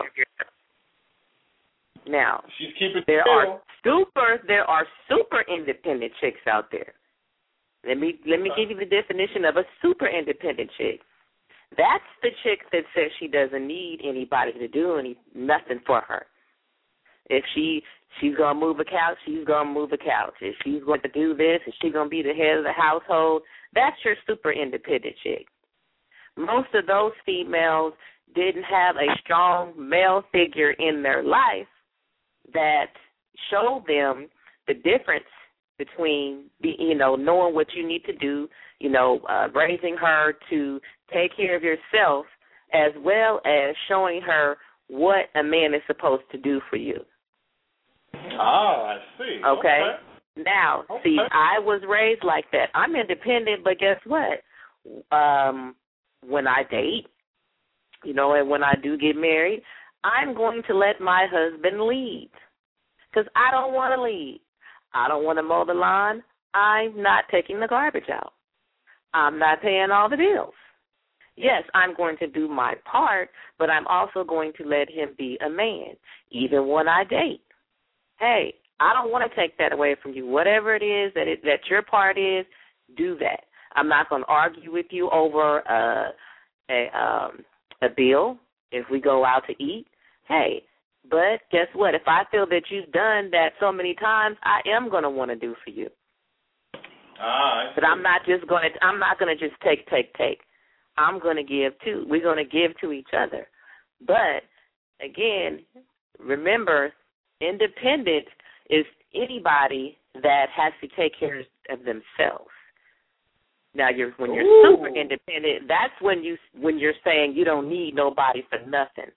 Now, there are super there are super independent chicks out there. Let me let me give you the definition of a super independent chick. That's the chick that says she doesn't need anybody to do any nothing for her. If she she's gonna move a couch, she's gonna move a couch. If she's going to do this, if she's gonna be the head of the household, that's your super independent chick. Most of those females didn't have a strong male figure in their life that showed them the difference between, you know, knowing what you need to do, you know, uh, raising her to take care of yourself as well as showing her what a man is supposed to do for you. Ah, I see. Okay? Okay. Now, okay. see, I was raised like that. I'm independent, but guess what? Um, when I date, you know, and when I do get married, I'm going to let my husband lead because I don't want to lead. I don't want to mow the lawn. I'm not taking the garbage out. I'm not paying all the bills. Yes, I'm going to do my part, but I'm also going to let him be a man, even when I date. Hey, I don't want to take that away from you. Whatever it is that it, that your part is, do that. I'm not going to argue with you over a, a, um, a bill if we go out to eat. Hey, but guess what? If I feel that you've done that so many times, I am going to want to do for you. Ah, but I'm not just going to. I'm not going to just take, take, take. I'm going to give too. We're going to give to each other. But again, remember, independent is anybody that has to take care of themselves. Now, you're when you're Ooh. super independent, that's when you when you're saying you don't need nobody for nothing.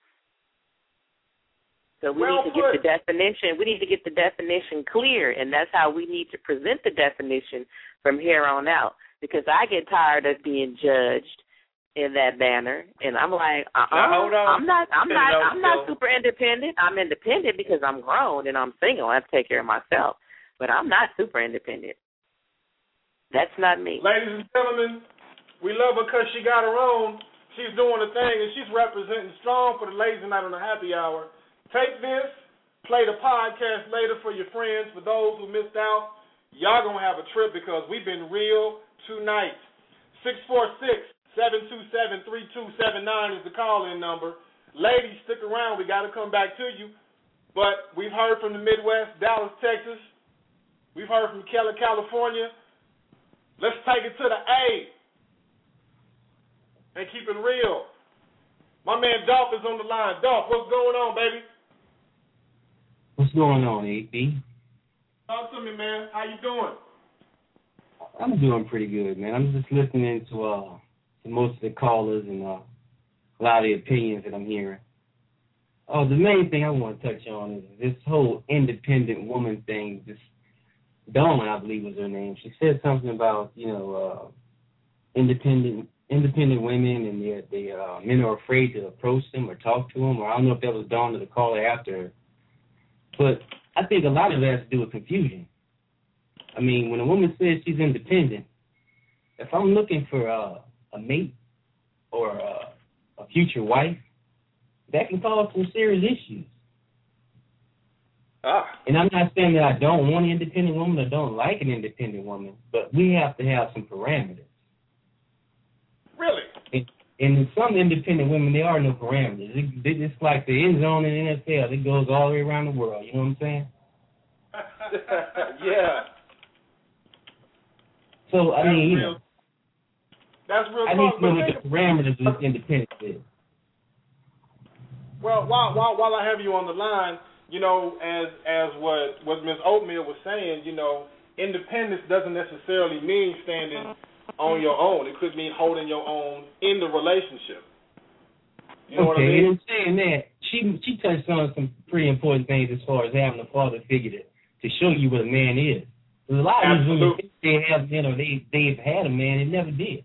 So we well need to get the definition. We need to get the definition clear, and that's how we need to present the definition from here on out. Because I get tired of being judged in that manner, and I'm like, uh, uh hold on. I'm not, I'm not, No, I'm not no. super independent. I'm independent because I'm grown and I'm single. I have to take care of myself, but I'm not super independent. That's not me. Ladies and gentlemen, we love her because she got her own. She's doing the thing, and she's representing strong for the ladies tonight on the happy hour. Take this, play the podcast later for your friends. For those who missed out, y'all going to have a trip because we've been real tonight. six four six, seven two seven, three two seven nine is the call-in number. Ladies, stick around. We got to come back to you. But we've heard from the Midwest, Dallas, Texas. We've heard from Keller, California. Let's take it to the A and keep it real. My man Dolph is on the line. Dolph, what's going on, baby? What's going on, A B? Talk to me, man. How you doing? I'm doing pretty good, man. I'm just listening to uh to most of the callers and uh, a lot of the opinions that I'm hearing. Oh, the main thing I want to touch on is this whole independent woman thing. This Dawn, I believe was her name. She said something about, you know, uh, independent independent women and they they uh, men are afraid to approach them or talk to them. Or I don't know if that was Dawn or the caller after her. But I think a lot of it has to do with confusion. I mean, when a woman says she's independent, if I'm looking for uh, a mate or a, a future wife, that can cause some serious issues. Ah. And I'm not saying that I don't want an independent woman or don't like an independent woman, but we have to have some parameters. Really? And, and in some independent women, there are no parameters. It, it's like the end zone in the N F L. It goes all the way around the world. You know what I'm saying? Yeah. So, I That's mean, you real. know, That's real I need talk. to know But what the parameters of this independence is. Well, while, while while I have you on the line, you know, as as what what Miz Oatmeal was saying, you know, independence doesn't necessarily mean standing on your own. It could mean holding your own in the relationship. You know okay, what I mean? and in saying that, she she touched on some pretty important things as far as having a father figure to, to show you what a man is. There's a lot of these women think they have, you know, they they've had a man and never did.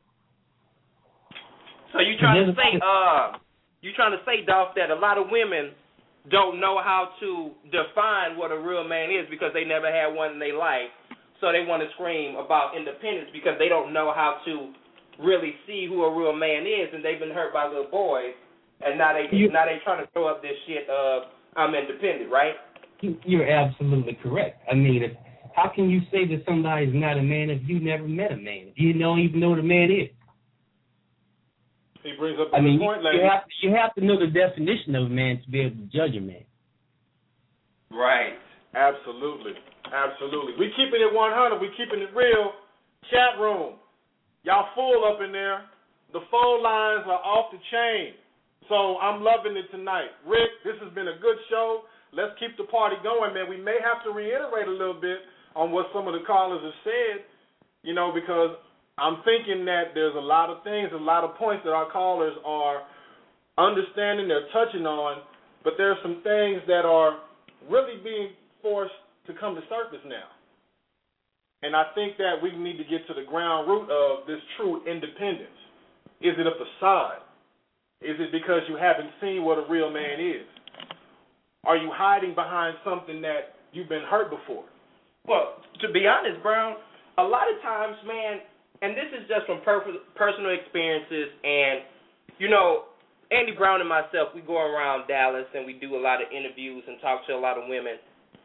So you trying to say, uh, you trying to say, Dolph, that a lot of women don't know how to define what a real man is because they never had one in their life, so they want to scream about independence because they don't know how to really see who a real man is, and they've been hurt by little boys, and now they You, now they trying to throw up this shit of I'm independent, right? you, you're absolutely correct. I mean, if, how can you say that somebody's not a man if you never met a man? If you don't even know what a man is? He brings up a I mean, good point, you, lady. you have to, you have to know the definition of a man to be able to judge a man. Right. Absolutely. Absolutely. We keeping it one hundred. We keeping it real. Chat room. Y'all full up in there. The phone lines are off the chain. So I'm loving it tonight. Rick, this has been a good show. Let's keep the party going, man. We may have to reiterate a little bit on what some of the callers have said, you know, because I'm thinking that there's a lot of things, a lot of points that our callers are understanding, they're touching on, but there are some things that are really being forced to come to surface now. And I think that we need to get to the ground root of this true independence. Is it a facade? Is it because you haven't seen what a real man is? Are you hiding behind something that you've been hurt before? Well, to be honest, Brown, a lot of times, man, and this is just from per- personal experiences, and, you know, Andy Brown and myself, we go around Dallas and we do a lot of interviews and talk to a lot of women.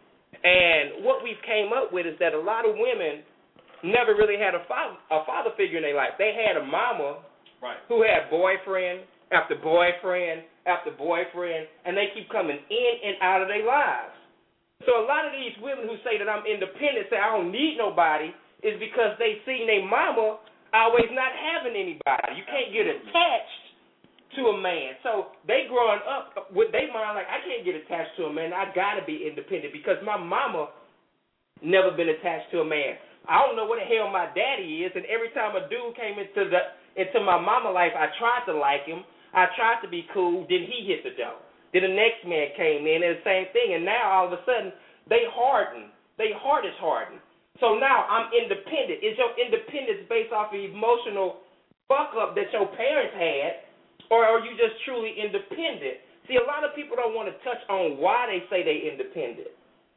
And what we've came up with is that a lot of women never really had a father, a father figure in their life. They had a mama right. who had boyfriend after boyfriend after boyfriend, and they keep coming in and out of their lives. So a lot of these women who say that I'm independent, say I don't need nobody, is because they seen their mama always not having anybody. You can't get attached to a man. So they growing up with their mind like, I can't get attached to a man. I got to be independent because my mama never been attached to a man. I don't know what the hell my daddy is, and every time a dude came into the into my mama life, I tried to like him. I tried to be cool. Then he hit the door. Then the next man came in, and the same thing. And now all of a sudden, they harden. They heart is hardened. So now I'm independent. Is your independence based off of emotional fuck up that your parents had, or are you just truly independent? See, a lot of people don't want to touch on why they say they independent.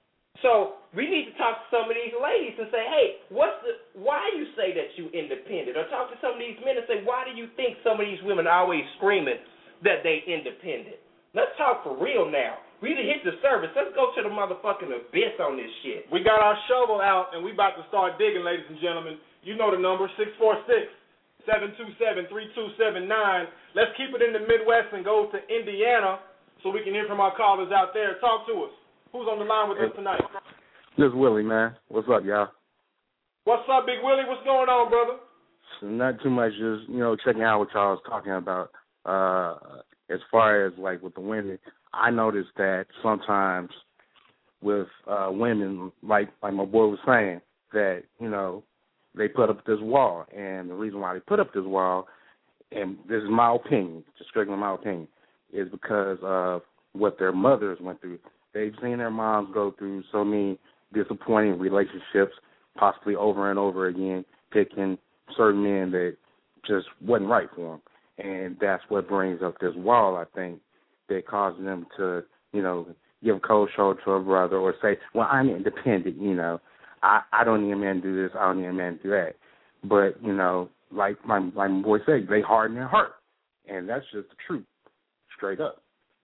So we need to talk to some of these ladies and say, hey, what's the why you say that you independent? Or talk to some of these men and say, why do you think some of these women are always screaming that they independent? Let's talk for real now. We done hit the surface. Let's go to the motherfucking abyss on this shit. We got our shovel out, and we about to start digging, ladies and gentlemen. You know the number, six four six, seven two seven, three two seven nine. Let's keep it in the Midwest and go to Indiana so we can hear from our callers out there. Talk to us. Who's on the line with us tonight? This is Willie, man. What's up, y'all? What's up, Big Willie? What's going on, brother? So not too much, just, you know, checking out what y'all was talking about. Uh, as far as, like, with the women, I noticed that sometimes with uh, women, like like my boy was saying, that, you know, they put up this wall. And the reason why they put up this wall, and this is my opinion, just strictly my opinion, is because of what their mothers went through. They've seen their moms go through so many disappointing relationships, possibly over and over again, picking certain men that just wasn't right for them. And that's what brings up this wall, I think, that causes them to, you know, give a cold shoulder to a brother or say, well, I'm independent, you know. I, I don't need a man to do this, I don't need a man to do that. But, you know, like my, like my boy said, they harden their heart. And that's just the truth, straight up.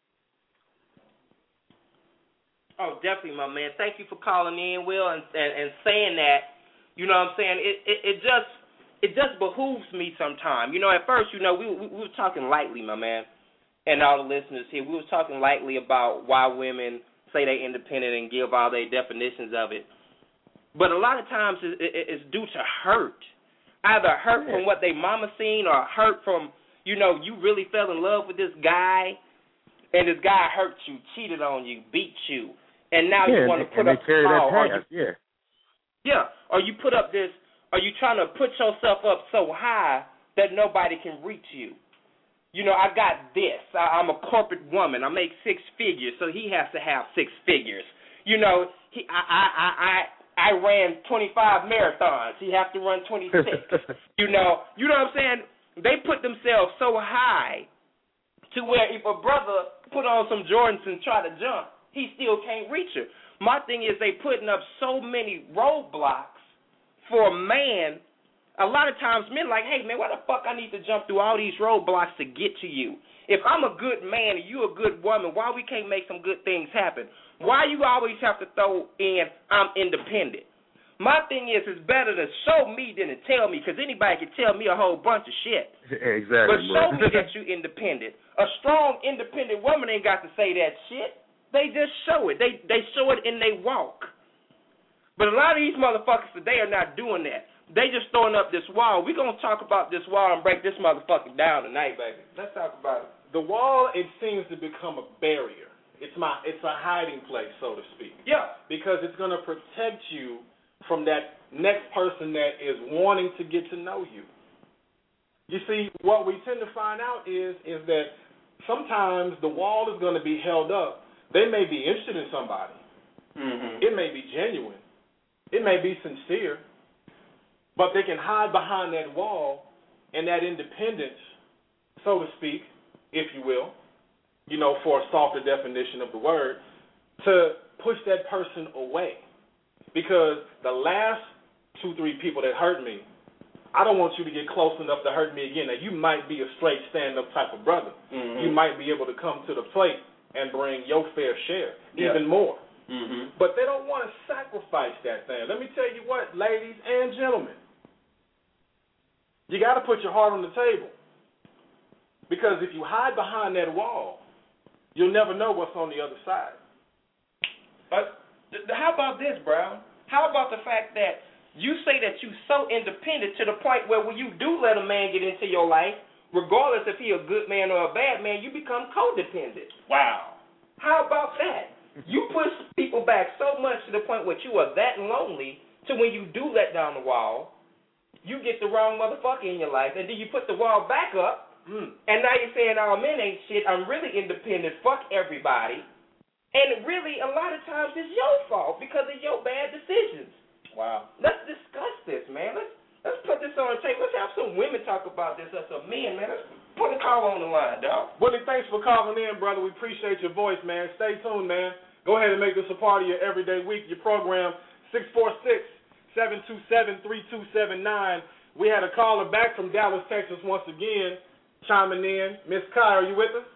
Oh, definitely, my man. Thank you for calling in, Will, and, and, and saying that. You know what I'm saying? It, it, it just it just behooves me sometimes. You know, at first, you know, we, we, we were talking lightly, my man, and all the listeners here. We were talking lightly about why women say they're independent and give all their definitions of it. But a lot of times it, it, it's due to hurt. Either hurt from what they mama seen or hurt from, you know, you really fell in love with this guy, and this guy hurt you, cheated on you, beat you. And now yeah, you want to put and up they carry small, that or past, you, yeah. Yeah, or you put up this, are you trying to put yourself up so high that nobody can reach you? You know, I got this. I, I'm a corporate woman. I make six figures, so he has to have six figures. You know, he, I, I, I, I, I ran twenty-five marathons. He has to run twenty-six. you know, you know what I'm saying? They put themselves so high to where if a brother put on some Jordans and try to jump, he still can't reach her. My thing is they putting up so many roadblocks for a man. A lot of times men like, hey, man, why the fuck I need to jump through all these roadblocks to get to you? If I'm a good man and you a good woman, why we can't make some good things happen? Why you always have to throw in I'm independent? My thing is it's better to show me than to tell me, because anybody can tell me a whole bunch of shit. Exactly. But show me that you independent. A strong, independent woman ain't got to say that shit. They just show it. They they show it and they walk. But a lot of these motherfuckers today are not doing that. They just throwing up this wall. We're going to talk about this wall and break this motherfucker down tonight, baby. Let's talk about it. The wall, it seems to become a barrier. It's my it's a hiding place, so to speak. Yeah. Because it's going to protect you from that next person that is wanting to get to know you. You see, what we tend to find out is is that sometimes the wall is going to be held up. They may be interested in somebody. Mm-hmm. It may be genuine. It may be sincere. But they can hide behind that wall and that independence, so to speak, if you will, you know, for a softer definition of the word, to push that person away. Because the last two, three people that hurt me, I don't want you to get close enough to hurt me again. Now, you might be a straight stand-up type of brother. Mm-hmm. You might be able to come to the plate and bring your fair share, yeah. even more. Mm-hmm. But they don't want to sacrifice that thing. Let me tell you what, ladies and gentlemen, you got to put your heart on the table. Because if you hide behind that wall, you'll never know what's on the other side. But how about this, Brown? How about the fact that you say that you're so independent to the point where when you do let a man get into your life, regardless if he's a good man or a bad man, you become codependent. Wow. How about that? You push people back so much to the point where you are that lonely to when you do let down the wall, you get the wrong motherfucker in your life, and then you put the wall back up, mm. and now you're saying, oh, men ain't shit, I'm really independent, fuck everybody. And really, a lot of times it's your fault because of your bad decisions. Wow. Let's discuss this, man. Let's let's put this on the table. Let's have some women talk about this as a men, man. Let's put a call on the line, dog. Willie, thanks for calling in, brother. We appreciate your voice, man. Stay tuned, man. Go ahead and make this a part of your everyday week, your program, six four six, seven two seven, three two seven nine. We had a caller back from Dallas, Texas once again, chiming in. Miss Kai, are you with us?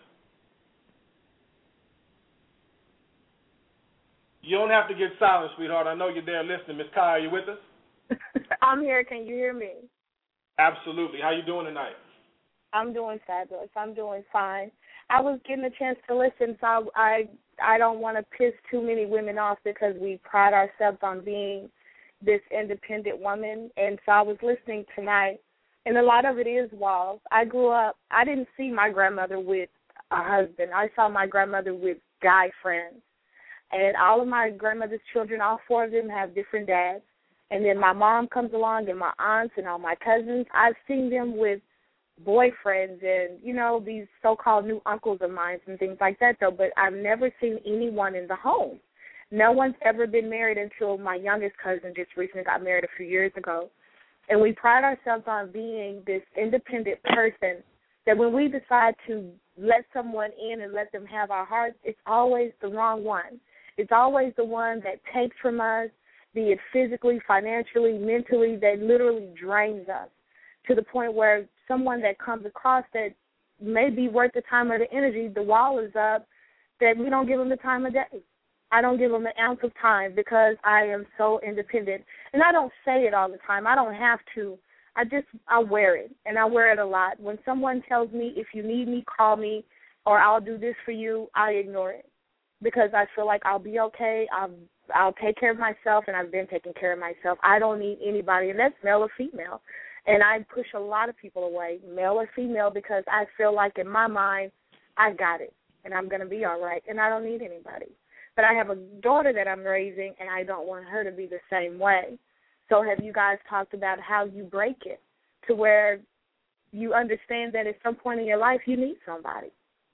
You don't have to get silent, sweetheart. I know you're there listening. Miss Kai, are you with us? I'm here. Can you hear me? Absolutely. How you doing tonight? I'm doing fabulous. I'm doing fine. I was getting a chance to listen, so I I don't want to piss too many women off because we pride ourselves on being this independent woman. And so I was listening tonight, and a lot of it is walls. I grew up, I didn't see my grandmother with a husband. I saw my grandmother with guy friends. And all of my grandmother's children, all four of them have different dads. And then my mom comes along and my aunts and all my cousins. I've seen them with boyfriends and, you know, these so-called new uncles of mine and things like that, though. But I've never seen anyone in the home. No one's ever been married until my youngest cousin just recently got married a few years ago. And we pride ourselves on being this independent person that when we decide to let someone in and let them have our hearts, it's always the wrong one. It's always the one that takes from us, be it physically, financially, mentally, that literally drains us to the point where someone that comes across that may be worth the time or the energy, the wall is up, that we don't give them the time of day. I don't give them an ounce of time because I am so independent. And I don't say it all the time. I don't have to. I just, I wear it, and I wear it a lot. When someone tells me, if you need me, call me, or I'll do this for you, I ignore it. Because I feel like I'll be okay, I'll, I'll take care of myself, and I've been taking care of myself. I don't need anybody, and that's male or female. And I push a lot of people away, male or female, because I feel like in my mind, I got it, and I'm going to be all right, and I don't need anybody. But I have a daughter that I'm raising, and I don't want her to be the same way. So have you guys talked about how you break it to where you understand that at some point in your life you need somebody?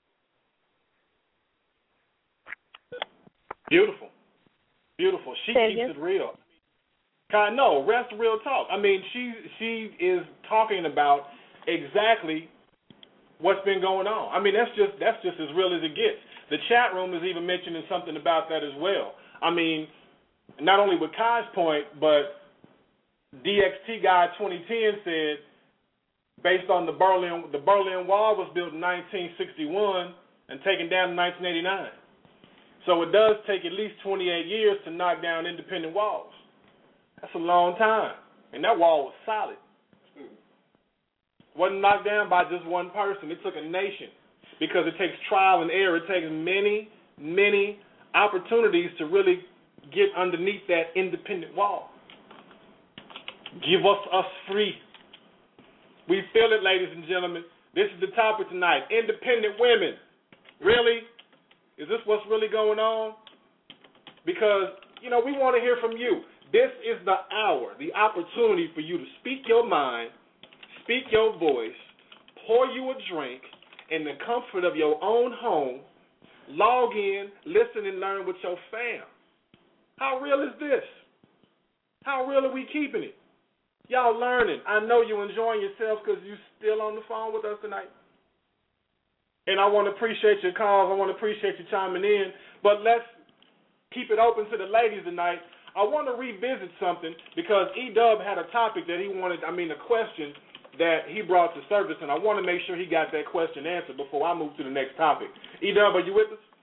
Beautiful. Beautiful. She Thank keeps you. it real. God, no, rest real talk. I mean, she she is talking about exactly what's been going on. I mean, that's just that's just as real as it gets. The chat room is even mentioning something about that as well. I mean, not only with Kai's point, but D X T Guy twenty ten said, based on the Berlin the Berlin Wall was built in nineteen sixty-one and taken down in nineteen eighty-nine. So it does take at least twenty-eight years to knock down independent walls. That's a long time. And that wall was solid. Wasn't knocked down by just one person. It took a nation because it takes trial and error. It takes many, many opportunities to really get underneath that independent wall. Give us us free. We feel it, ladies and gentlemen. This is the topic tonight. Independent women. Really? Is this what's really going on? Because, you know, we want to hear from you. This is the hour, the opportunity for you to speak your mind, speak your voice, pour you a drink, in the comfort of your own home, log in, listen, and learn with your fam. How real is this? How real are we keeping it? Y'all learning. I know you're enjoying yourselves because you're still on the phone with us tonight. And I want to appreciate your calls. I want to appreciate you chiming in. But let's keep it open to the ladies tonight. I want to revisit something because E-Dub had a topic that he wanted, I mean, a question that he brought to service, and I want to make sure he got that question answered before I move to the next topic. E-Dub, are you with us?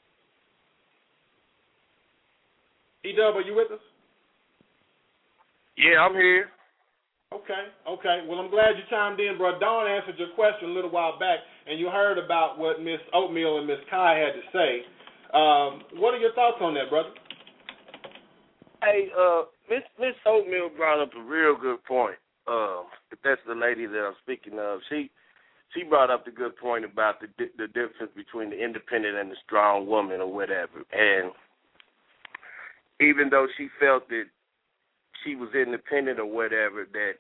E-Dub, are you with us? Yeah, I'm here. Okay, okay. Well, I'm glad you chimed in, bro. Dawn answered your question a little while back, and you heard about what Miss Oatmeal and Miss Kai had to say. Um, what are your thoughts on that, brother? Hey, uh, Miss Miss Oatmeal brought up a real good point. Uh, if that's the lady that I'm speaking of, she she brought up the good point about the the difference between the independent and the strong woman or whatever. And even though she felt that she was independent or whatever, that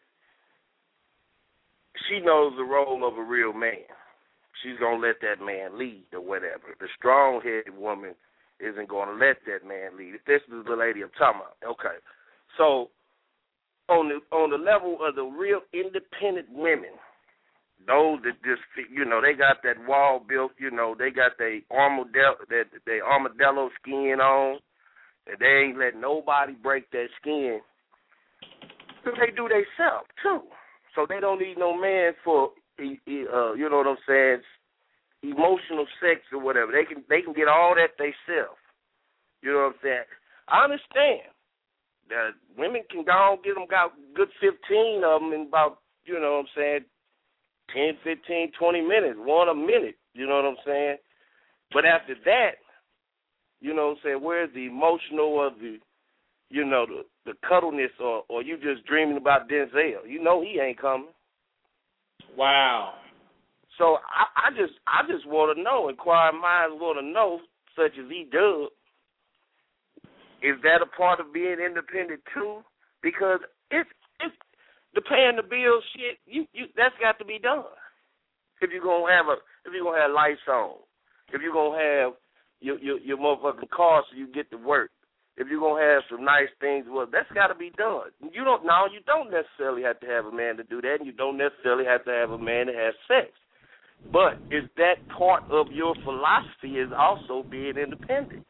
she knows the role of a real man. She's going to let that man lead or whatever. The strong-headed woman isn't going to let that man lead. If this is the lady I'm talking about. Okay. So on the on the level of the real independent women, those that just, you know, they got that wall built, you know, they got their armadillo, that they armadillo skin on, and they ain't letting nobody break that skin. Because they do they self, too. So they don't need no man for, uh, you know what I'm saying, emotional sex or whatever. They can they can get all that they self. You know what I'm saying? I understand that women can go and get them got good fifteen of them in about, you know what I'm saying, ten, fifteen, twenty minutes, one a minute. You know what I'm saying? But after that, you know what I'm saying, where's the emotional or the, you know, the, the cuddleness, or, or you just dreaming about Denzel? You know he ain't coming. Wow. So I, I just I just want to know, inquiring minds want to know, such as E-Dub, is that a part of being independent too? Because it's it's the paying the bills shit. You you that's got to be done. If you're gonna have a if you're gonna have lights on, if you're gonna have your your, your motherfucking car so you get to work, if you're gonna have some nice things, well, that's got to be done. You don't now you don't necessarily have to have a man to do that, and you don't necessarily have to have a man to have sex. But is that part of your philosophy is also being independent?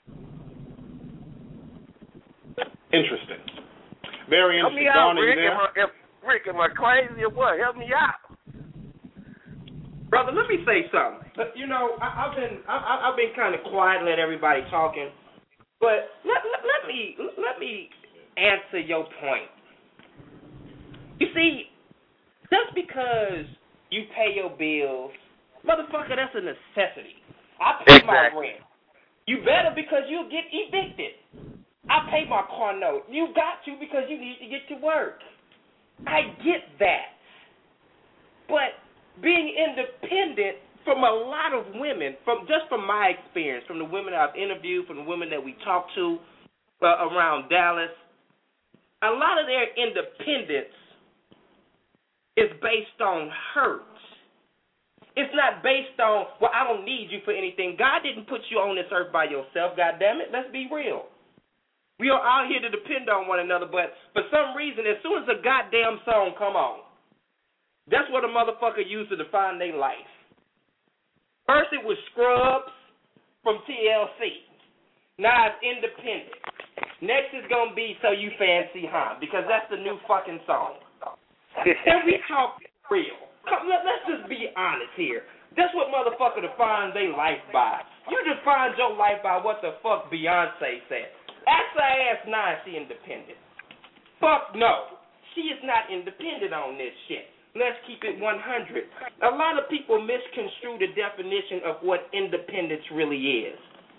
Interesting. Very Help interesting. me out, Dawn, Rick. there? Am I, am, Rick, am I crazy or what? Help me out. Brother, let me say something. You know, I, I've been I, I've been kind of quiet, let everybody talking, but let, let, let me let me answer your point. You see, just because you pay your bills, motherfucker, that's a necessity. I pay exactly. my rent. You better because you'll get evicted. I pay my car note. You got to because you need to get to work. I get that. But being independent from a lot of women, from just from my experience, from the women I've interviewed, from the women that we talked to uh, around Dallas, a lot of their independence is based on hurt. It's not based on, well, I don't need you for anything. God didn't put you on this earth by yourself, goddammit. Let's be real. We are out here to depend on one another, but for some reason, as soon as a goddamn song come on, that's what a motherfucker used to define their life. First it was Scrubs from T L C. Now it's Independent. Next is going to be So You Fancy, Huh? Because that's the new fucking song. And we talk real. Come, let, let's just be honest here. That's what motherfucker defines their life by. You define your life by what the fuck Beyonce said. Ask her ass now if she independent. Fuck no. She is not independent on this shit. Let's keep it one hundred. A lot of people misconstrue the definition of what independence really is.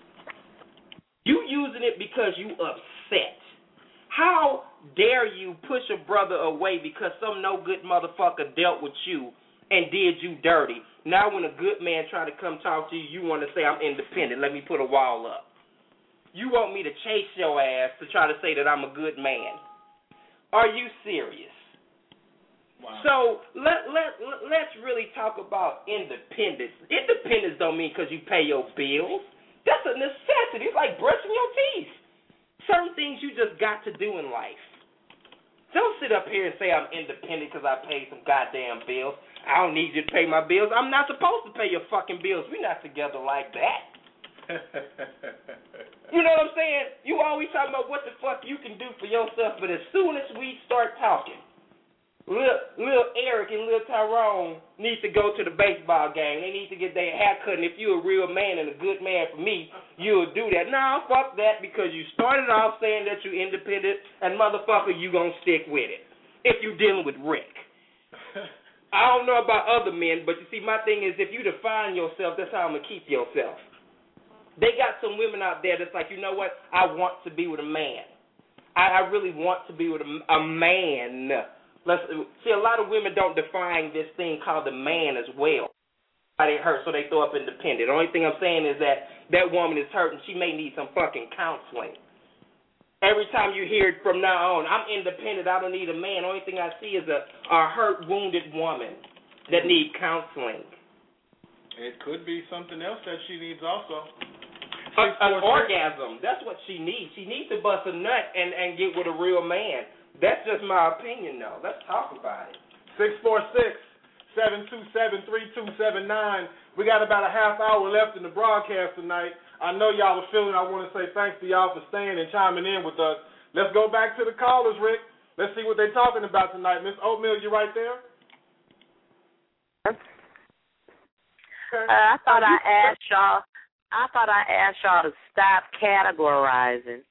You using it because you upset. How dare you push a brother away because some no good motherfucker dealt with you and did you dirty? Now when a good man try to come talk to you, you want to say, I'm independent. Let me put a wall up. You want me to chase your ass to try to say that I'm a good man. Are you serious? Wow. So let let let's really talk about independence. Independence don't mean because you pay your bills. That's a necessity. It's like brushing your teeth. Certain things you just got to do in life. Don't sit up here and say I'm independent because I pay some goddamn bills. I don't need you to pay my bills. I'm not supposed to pay your fucking bills. We're not together like that. You know what I'm saying? You always talking about what the fuck you can do for yourself, but as soon as we start talking, little, little Eric and little Tyrone need to go to the baseball game. They need to get their hair cut, and if you're a real man and a good man for me, you'll do that. No, fuck that, because you started off saying that you're independent, and motherfucker, you gonna stick with it if you're dealing with Rick. I don't know about other men, but you see, my thing is if you define yourself, that's how I'm gonna keep yourself. They got some women out there that's like, you know what? I want to be with a man. I, I really want to be with a, a man. Let's see. A lot of women don't define this thing called the man as well. They hurt, so they throw up independent. The only thing I'm saying is that that woman is hurt, and she may need some fucking counseling. Every time you hear it from now on, I'm independent. I don't need a man. The only thing I see is a, a hurt, wounded woman that needs counseling. It could be something else that she needs also. A, an orgasm. That's what she needs. She needs to bust a nut and, and get with a real man. That's just my opinion, though. Let's talk about it. six four six, seven two seven, three two seven nine. We got about a half hour left in the broadcast tonight. I know y'all are feeling. I want to say thanks to y'all for staying and chiming in with us. Let's go back to the callers, Rick. Let's see what they're talking about tonight. Miss Oatmeal, you right there? Uh, I thought I asked y'all. I thought I asked y'all to stop categorizing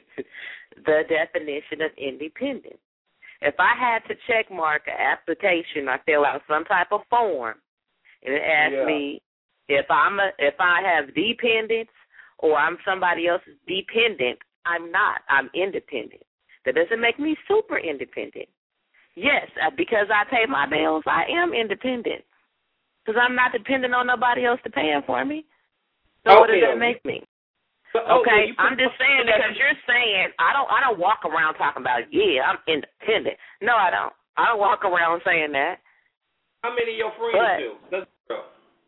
the definition of independent. If I had to check mark an application, I fill out some type of form, and it asks yeah. me if I'm a, if I have dependents or I'm somebody else's dependent. I'm not. I'm independent. That doesn't make me super independent. Yes, because I pay my bills, I am independent. Because I'm not dependent on nobody else to pay them for me. So okay. What does that make me? So, okay, okay I'm just saying because you're saying I don't I don't walk around talking about yeah I'm independent. No, I don't. I don't walk around saying that. How many of your friends but, do? That's true.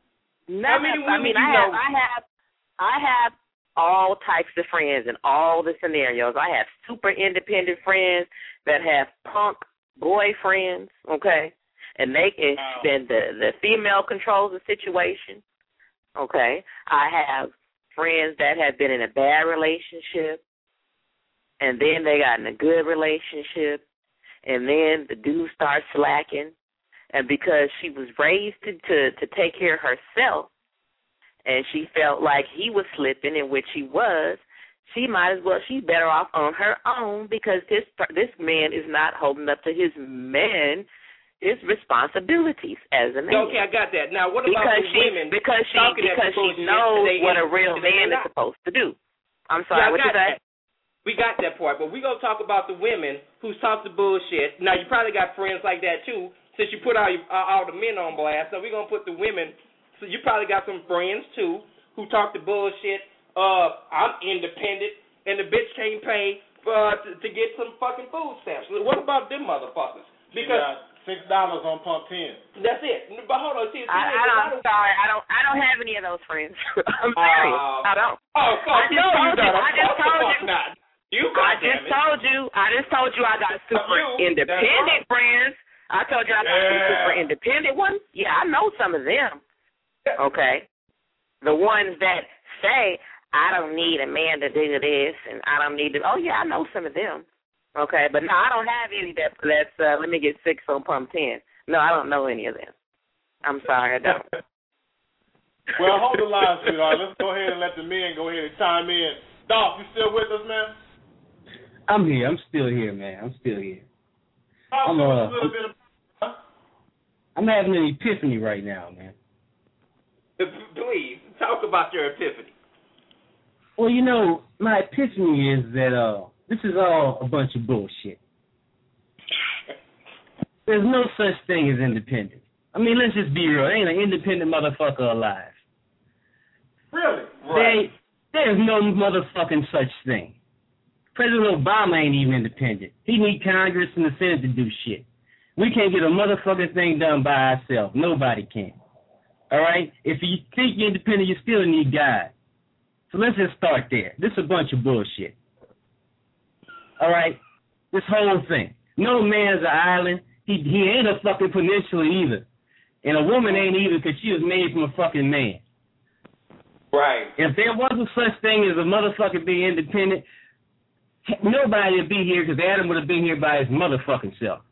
How many I mean, I have, I have I have all types of friends in all the scenarios. I have super independent friends that have punk boyfriends. Okay. And they can wow. then the, the female controls the situation. Okay. I have friends that have been in a bad relationship, and then they got in a good relationship, and then the dude starts slacking, and because she was raised to, to, to take care of herself, and she felt like he was slipping, in which he was, she might as well, she's better off on her own because this this man is not holding up to his men. His responsibilities as a man. Okay, I got that. Now, what about because the she, women? Because she, because she knows what a real man is supposed to do. I'm sorry, yeah, what you say? We got that part, but we're going to talk about the women who talk the bullshit. Now, you probably got friends like that, too, since you put all, your, all the men on blast. So we're going to put the women, so you probably got some friends, too, who talk the bullshit. Uh, I'm independent, and the bitch can't pay uh, to, to get some fucking food stamps. What about them motherfuckers? Because... Yeah. Six dollars on pump ten. That's it. But hold on, see, see I, I don't, I'm sorry, I don't, I don't have any of those friends. I'm serious. Uh, I don't. Oh, fuck I just no, told you, you. I just told you. Not. You I just told you. I just told you. I got super you, independent friends. I told you I got yeah. some super independent ones. Yeah, I know some of them. Okay, the ones that say I don't need a man to do this, and I don't need to. Oh yeah, I know some of them. Okay, but no, I don't have any that that's uh, let me get six on pump ten. No, I don't know any of them. I'm sorry, I don't. Well, hold the line, sweetheart. Let's go ahead and let the men go ahead and chime in. Dolph, you still with us, man? I'm here. I'm still here, man. I'm still here. Talk I'm, uh, uh, a little bit about, huh? I'm having an epiphany right now, man. Please, talk about your epiphany. Well, you know, my epiphany is that uh, this is all a bunch of bullshit. There's no such thing as independence. I mean, let's just be real. There ain't an independent motherfucker alive. Really? Right. There, there's no motherfucking such thing. President Obama ain't even independent. He need Congress and the Senate to do shit. We can't get a motherfucking thing done by ourselves. Nobody can. All right? If you think you're independent, you still need God. So let's just start there. This is a bunch of bullshit. All right? This whole thing. No man's an island. He he ain't a fucking peninsula either. And a woman ain't either because she was made from a fucking man. Right. If there wasn't such thing as a motherfucker being independent, nobody would be here because Adam would have been here by his motherfucking self.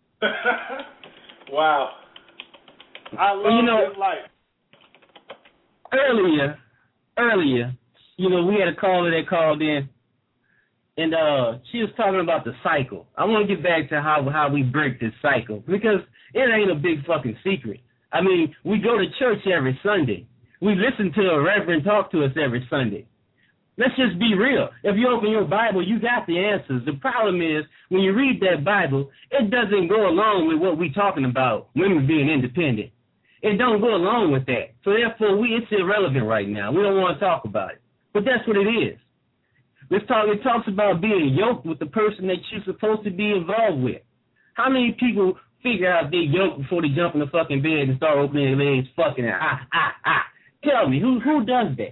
Wow. I love well, you know, this life. Earlier, earlier, you know, we had a caller that called in, and uh, she was talking about the cycle. I want to get back to how how we break this cycle because it ain't a big fucking secret. I mean, we go to church every Sunday. We listen to a reverend talk to us every Sunday. Let's just be real. If you open your Bible, you got the answers. The problem is, when you read that Bible, it doesn't go along with what we're talking about, women being independent. It don't go along with that. So therefore, we it's irrelevant right now. We don't want to talk about it. But that's what it is. Let's talk. It talks about being yoked with the person that you're supposed to be involved with. How many people figure out they yoked before they jump in the fucking bed and start opening their legs, fucking and ah, ah, ah? Tell me, who who does that?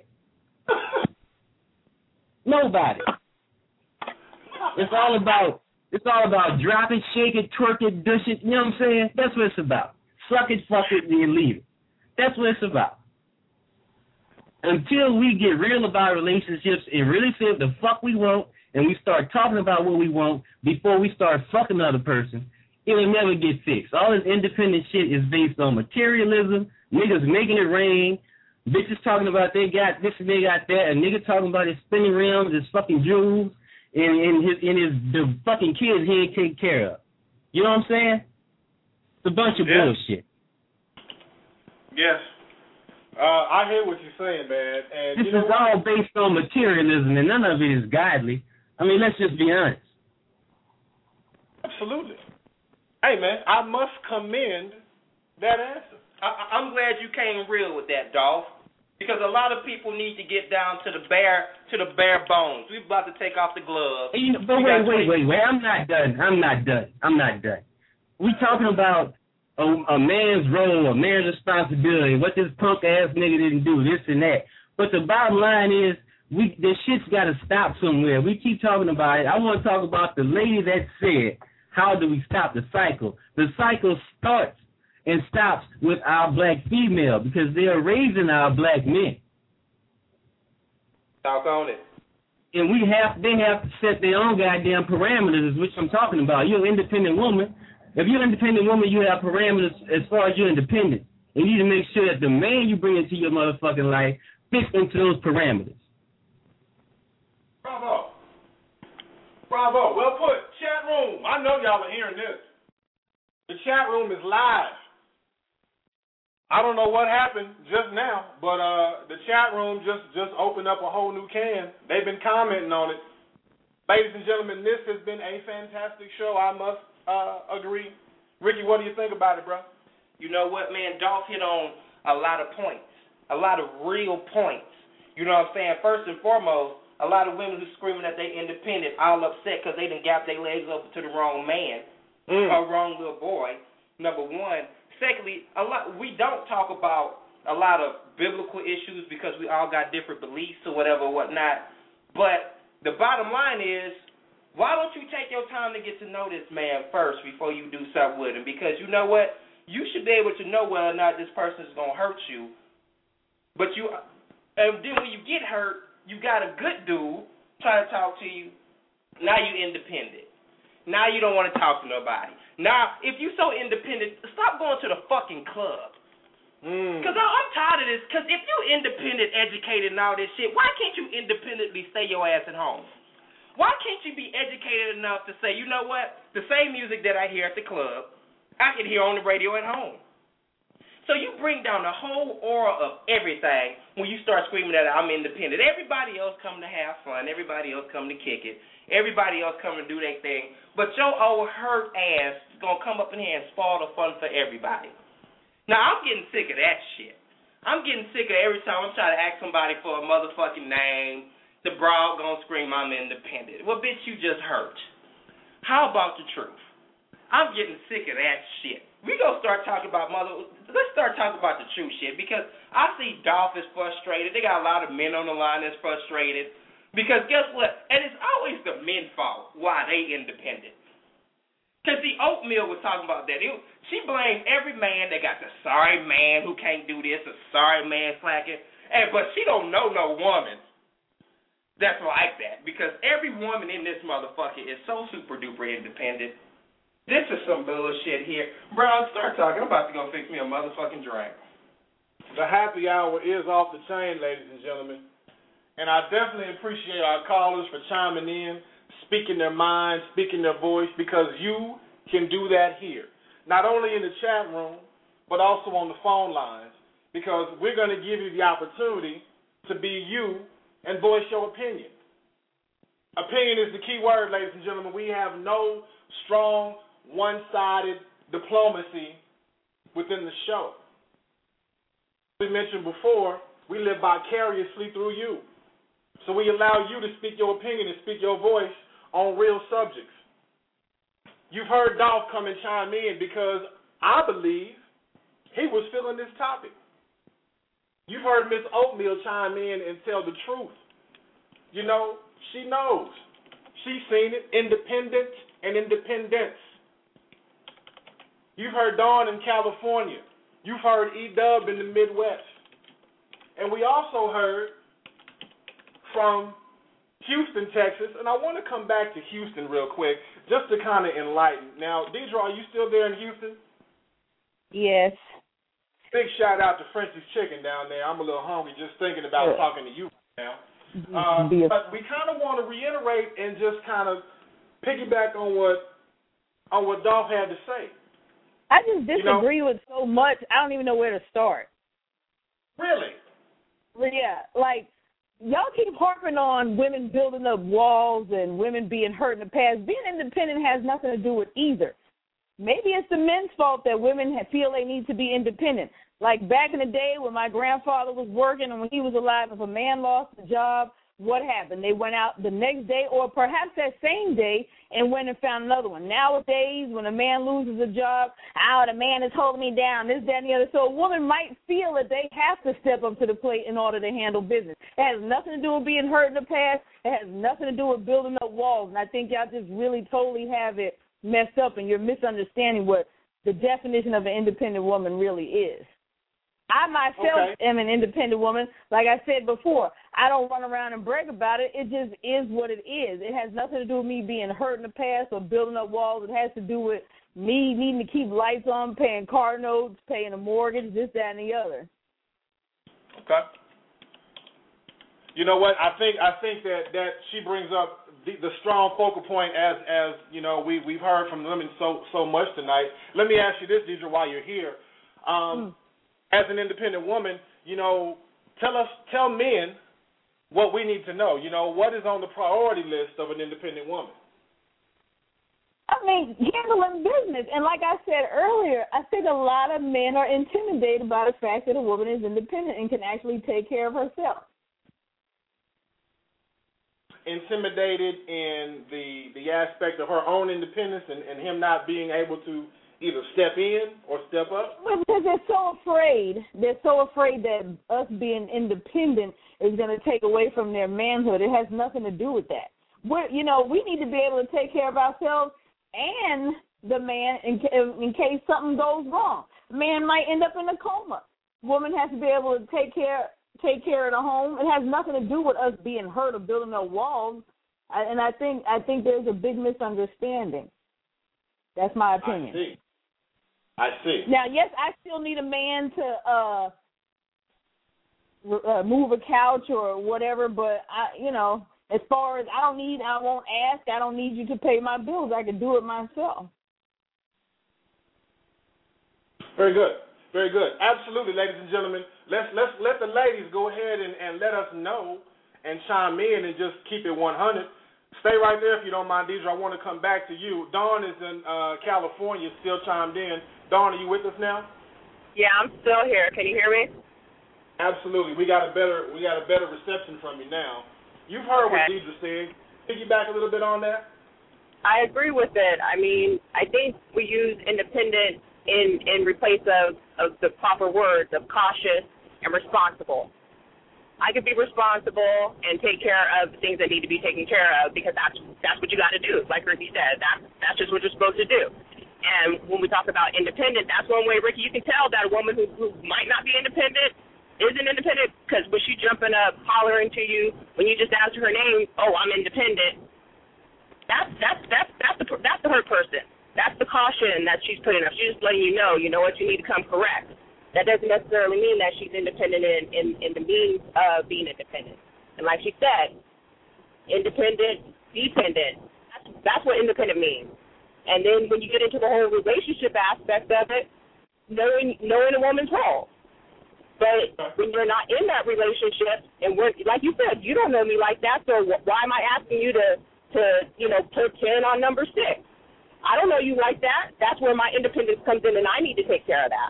Nobody. It's all about it's all about drop it, shake it, twerk it, dish it. You know what I'm saying? That's what it's about. Suck it, fuck it, and leave it. That's what it's about. Until we get real about relationships and really say what the fuck we want, and we start talking about what we want before we start fucking another person, it'll never get fixed. All this independent shit is based on materialism, niggas making it rain, bitches talking about they got this and they got that, a nigga talking about his spinning rims, his fucking jewels, and, and his and his the fucking kids he ain't taking care of. You know what I'm saying? It's a bunch of yeah. bullshit. Yes. Uh, I hear what you're saying, man. And this you know is what? all based on materialism, and none of it is godly. I mean, let's just be honest. Absolutely. Hey, man, I must commend that answer. I, I'm glad you came real with that, Dolph, because a lot of people need to get down to the bare to the bare bones. We're about to take off the gloves. Hey, you know, but wait, wait, wait, wait. I'm not done. I'm not done. I'm not done. We talking about a, a man's role, a man's responsibility, what this punk ass nigga didn't do, this and that. But the bottom line is, we this shit's got to stop somewhere. We keep talking about it. I want to talk about the lady that said, how do we stop the cycle? The cycle starts and stops with our black female because they are raising our black men. Talk on it. And we have, they have to set their own goddamn parameters, which I'm talking about. You're an independent woman. If you're an independent woman, you have parameters as far as you're independent. You need to make sure that the man you bring into your motherfucking life fits into those parameters. Bravo. Bravo. Well put. Chat room. I know y'all are hearing this. The chat room is live. I don't know what happened just now, but uh, the chat room just, just opened up a whole new can. They've been commenting on it. Ladies and gentlemen, this has been a fantastic show, I must uh, agree. Ricky, what do you think about it, bro? You know what, man? Dolph hit on a lot of points, a lot of real points. You know what I'm saying? First and foremost, a lot of women who screaming that they independent, all upset because they done got their legs over to the wrong man mm. or wrong little boy, number one. Secondly, a lot we don't talk about a lot of biblical issues because we all got different beliefs or whatever, whatnot. But the bottom line is, why don't you take your time to get to know this man first before you do something with him? Because you know what? You should be able to know whether or not this person is going to hurt you. But you, and then when you get hurt, you got a good dude trying to talk to you. Now you independent. Now you don't want to talk to nobody. Now, if you so independent, stop going to the fucking club. Because mm. I'm tired of this. Because if you independent, educated, and all this shit, why can't you independently stay your ass at home? Why can't you be educated enough to say, you know what, the same music that I hear at the club, I can hear on the radio at home. So you bring down the whole aura of everything when you start screaming that I'm independent. Everybody else come to have fun. Everybody else come to kick it. Everybody else come to do their thing. But your old hurt ass is going to come up in here and spoil the fun for everybody. Now, I'm getting sick of that shit. I'm getting sick of every time I'm trying to ask somebody for a motherfucking name, the broad going to scream I'm independent. Well, bitch, you just hurt. How about the truth? I'm getting sick of that shit. We gonna start talking about mother. Let's start talking about the true shit because I see Dolph is frustrated. They got a lot of men on the line that's frustrated because guess what? And it's always the men's fault why they independent. Because the Oatmeal was talking about that. It, she blamed every man that got the sorry man who can't do this, a sorry man slacking. And but she don't know no woman that's like that because every woman in this motherfucker is so super duper independent. This is some bullshit here. Bro, start talking. I'm about to go fix me a motherfucking drink. The happy hour is off the chain, ladies and gentlemen. And I definitely appreciate our callers for chiming in, speaking their mind, speaking their voice, because you can do that here. Not only in the chat room, but also on the phone lines, because we're going to give you the opportunity to be you and voice your opinion. Opinion is the key word, ladies and gentlemen. We have no strong, one-sided diplomacy within the show. We mentioned before, we live vicariously through you. So we allow you to speak your opinion and speak your voice on real subjects. You've heard Dolph come and chime in because I believe he was feeling this topic. You've heard Miss Oatmeal chime in and tell the truth. You know, she knows. She's seen it, independent and independence. You've heard Dawn in California. You've heard E-Dub in the Midwest. And we also heard from Houston, Texas, and I want to come back to Houston real quick just to kind of enlighten. Now, Deidre, are you still there in Houston? Yes. Big shout out to Frenchie's Chicken down there. I'm a little hungry just thinking about yeah. talking to you right now. Uh, but we kind of want to reiterate and just kind of piggyback on what on what Dolph had to say. I just disagree you know, with so much, I don't even know where to start. Really? Yeah, like, y'all keep harping on women building up walls and women being hurt in the past. Being independent has nothing to do with either. Maybe it's the men's fault that women feel they need to be independent. Like back in the day when my grandfather was working and when he was alive, if a man lost a job, what happened? They went out the next day or perhaps that same day and went and found another one. Nowadays, when a man loses a job, oh, the man is holding me down, this, that, and the other. So a woman might feel that they have to step up to the plate in order to handle business. It has nothing to do with being hurt in the past. It has nothing to do with building up walls. And I think y'all just really totally have it messed up and you're misunderstanding what the definition of an independent woman really is. I myself okay. am an independent woman. Like I said before, I don't run around and brag about it. It just is what it is. It has nothing to do with me being hurt in the past or building up walls. It has to do with me needing to keep lights on, paying car notes, paying a mortgage, this, that, and the other. Okay. You know what? I think I think that, that she brings up the, the strong focal point as as you know we we've heard from women so so much tonight. Let me ask you this, Deidre, while you're here. Um, mm. As an independent woman, you know, tell us, tell men what we need to know. You know, what is on the priority list of an independent woman? I mean, handling business. And like I said earlier, I think a lot of men are intimidated by the fact that a woman is independent and can actually take care of herself. Intimidated in the the aspect of her own independence and, and him not being able to either step in or step up? Well, because they're so afraid. They're so afraid that us being independent is going to take away from their manhood. It has nothing to do with that. We're, you know, we need to be able to take care of ourselves and the man in, in case something goes wrong. The man might end up in a coma. Woman has to be able to take care take care of the home. It has nothing to do with us being hurt or building no walls. And I think I think there's a big misunderstanding. That's my opinion. I see. I see. Now, yes, I still need a man to uh, uh, move a couch or whatever, but, I, you know, as far as I don't need, I won't ask, I don't need you to pay my bills. I can do it myself. Very good. Very good. Absolutely, ladies and gentlemen. Let's let's let the ladies go ahead and, and let us know and chime in and just keep it one hundred. Stay right there if you don't mind, Deidre. I want to come back to you. Dawn is in uh, California, still chimed in. Dawn, are you with us now? Yeah, I'm still here. Can you hear me? Absolutely. We got a better we got a better reception from you now. You've heard okay. what Deidre said. Piggyback a little bit on that. I agree with it. I mean, I think we use independent in in replace of, of the proper words of cautious and responsible. I could be responsible and take care of the things that need to be taken care of because that's that's what you got to do. Like Ricky said, that's that's just what you're supposed to do. And when we talk about independent, that's one way, Ricky, you can tell that a woman who, who might not be independent isn't independent because when she's jumping up, hollering to you, when you just ask her name, oh, I'm independent. That's that's that's that's the that's the hurt person. That's the caution that she's putting up. She's just letting you know, you know what, you need to come correct. That doesn't necessarily mean that she's independent in, in, in the means of being independent. And like she said, independent, dependent, that's, that's what independent means. And then when you get into the whole relationship aspect of it, knowing knowing a woman's role. But when you're not in that relationship, and we're, like you said, you don't know me like that, so why am I asking you to, to you know, put ten on number six? I don't know you like that. That's where my independence comes in, and I need to take care of that.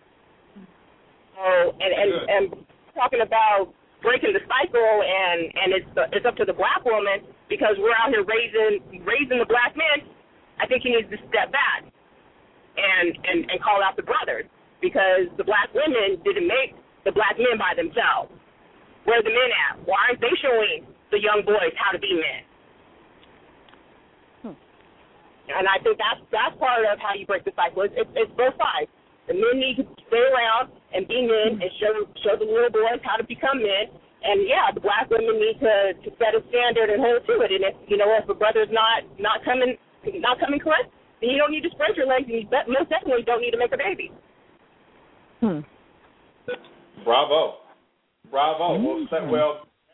So, and, and, and talking about breaking the cycle, and, and it's it's up to the black woman because we're out here raising raising the black men. I think he needs to step back and, and, and call out the brothers because the black women didn't make the black men by themselves. Where are the men at? Why aren't they showing the young boys how to be men? Hmm. And I think that's that's part of how you break the cycle. It's, it's, it's both sides. The men need to stay around and be men and show show the little boys how to become men. And yeah, the black women need to, to set a standard and hold to it. And if you know if a brother's not not coming not coming correct, then you don't need to spread your legs, and you most definitely don't need to make a baby. Hmm. Bravo, bravo. Mm-hmm. Well, well,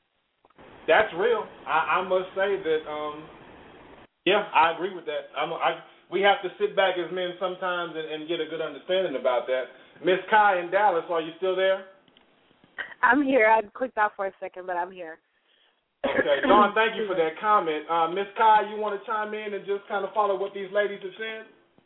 that's real. I, I must say that. Um, yeah, I agree with that. I'm, I. We have to sit back as men sometimes and, and get a good understanding about that. Miss Kai in Dallas, are you still there? I'm here. I clicked off for a second, but I'm here. Okay. Dawn, thank you for that comment. Uh, Miss Kai, you want to chime in and just kind of follow what these ladies have said?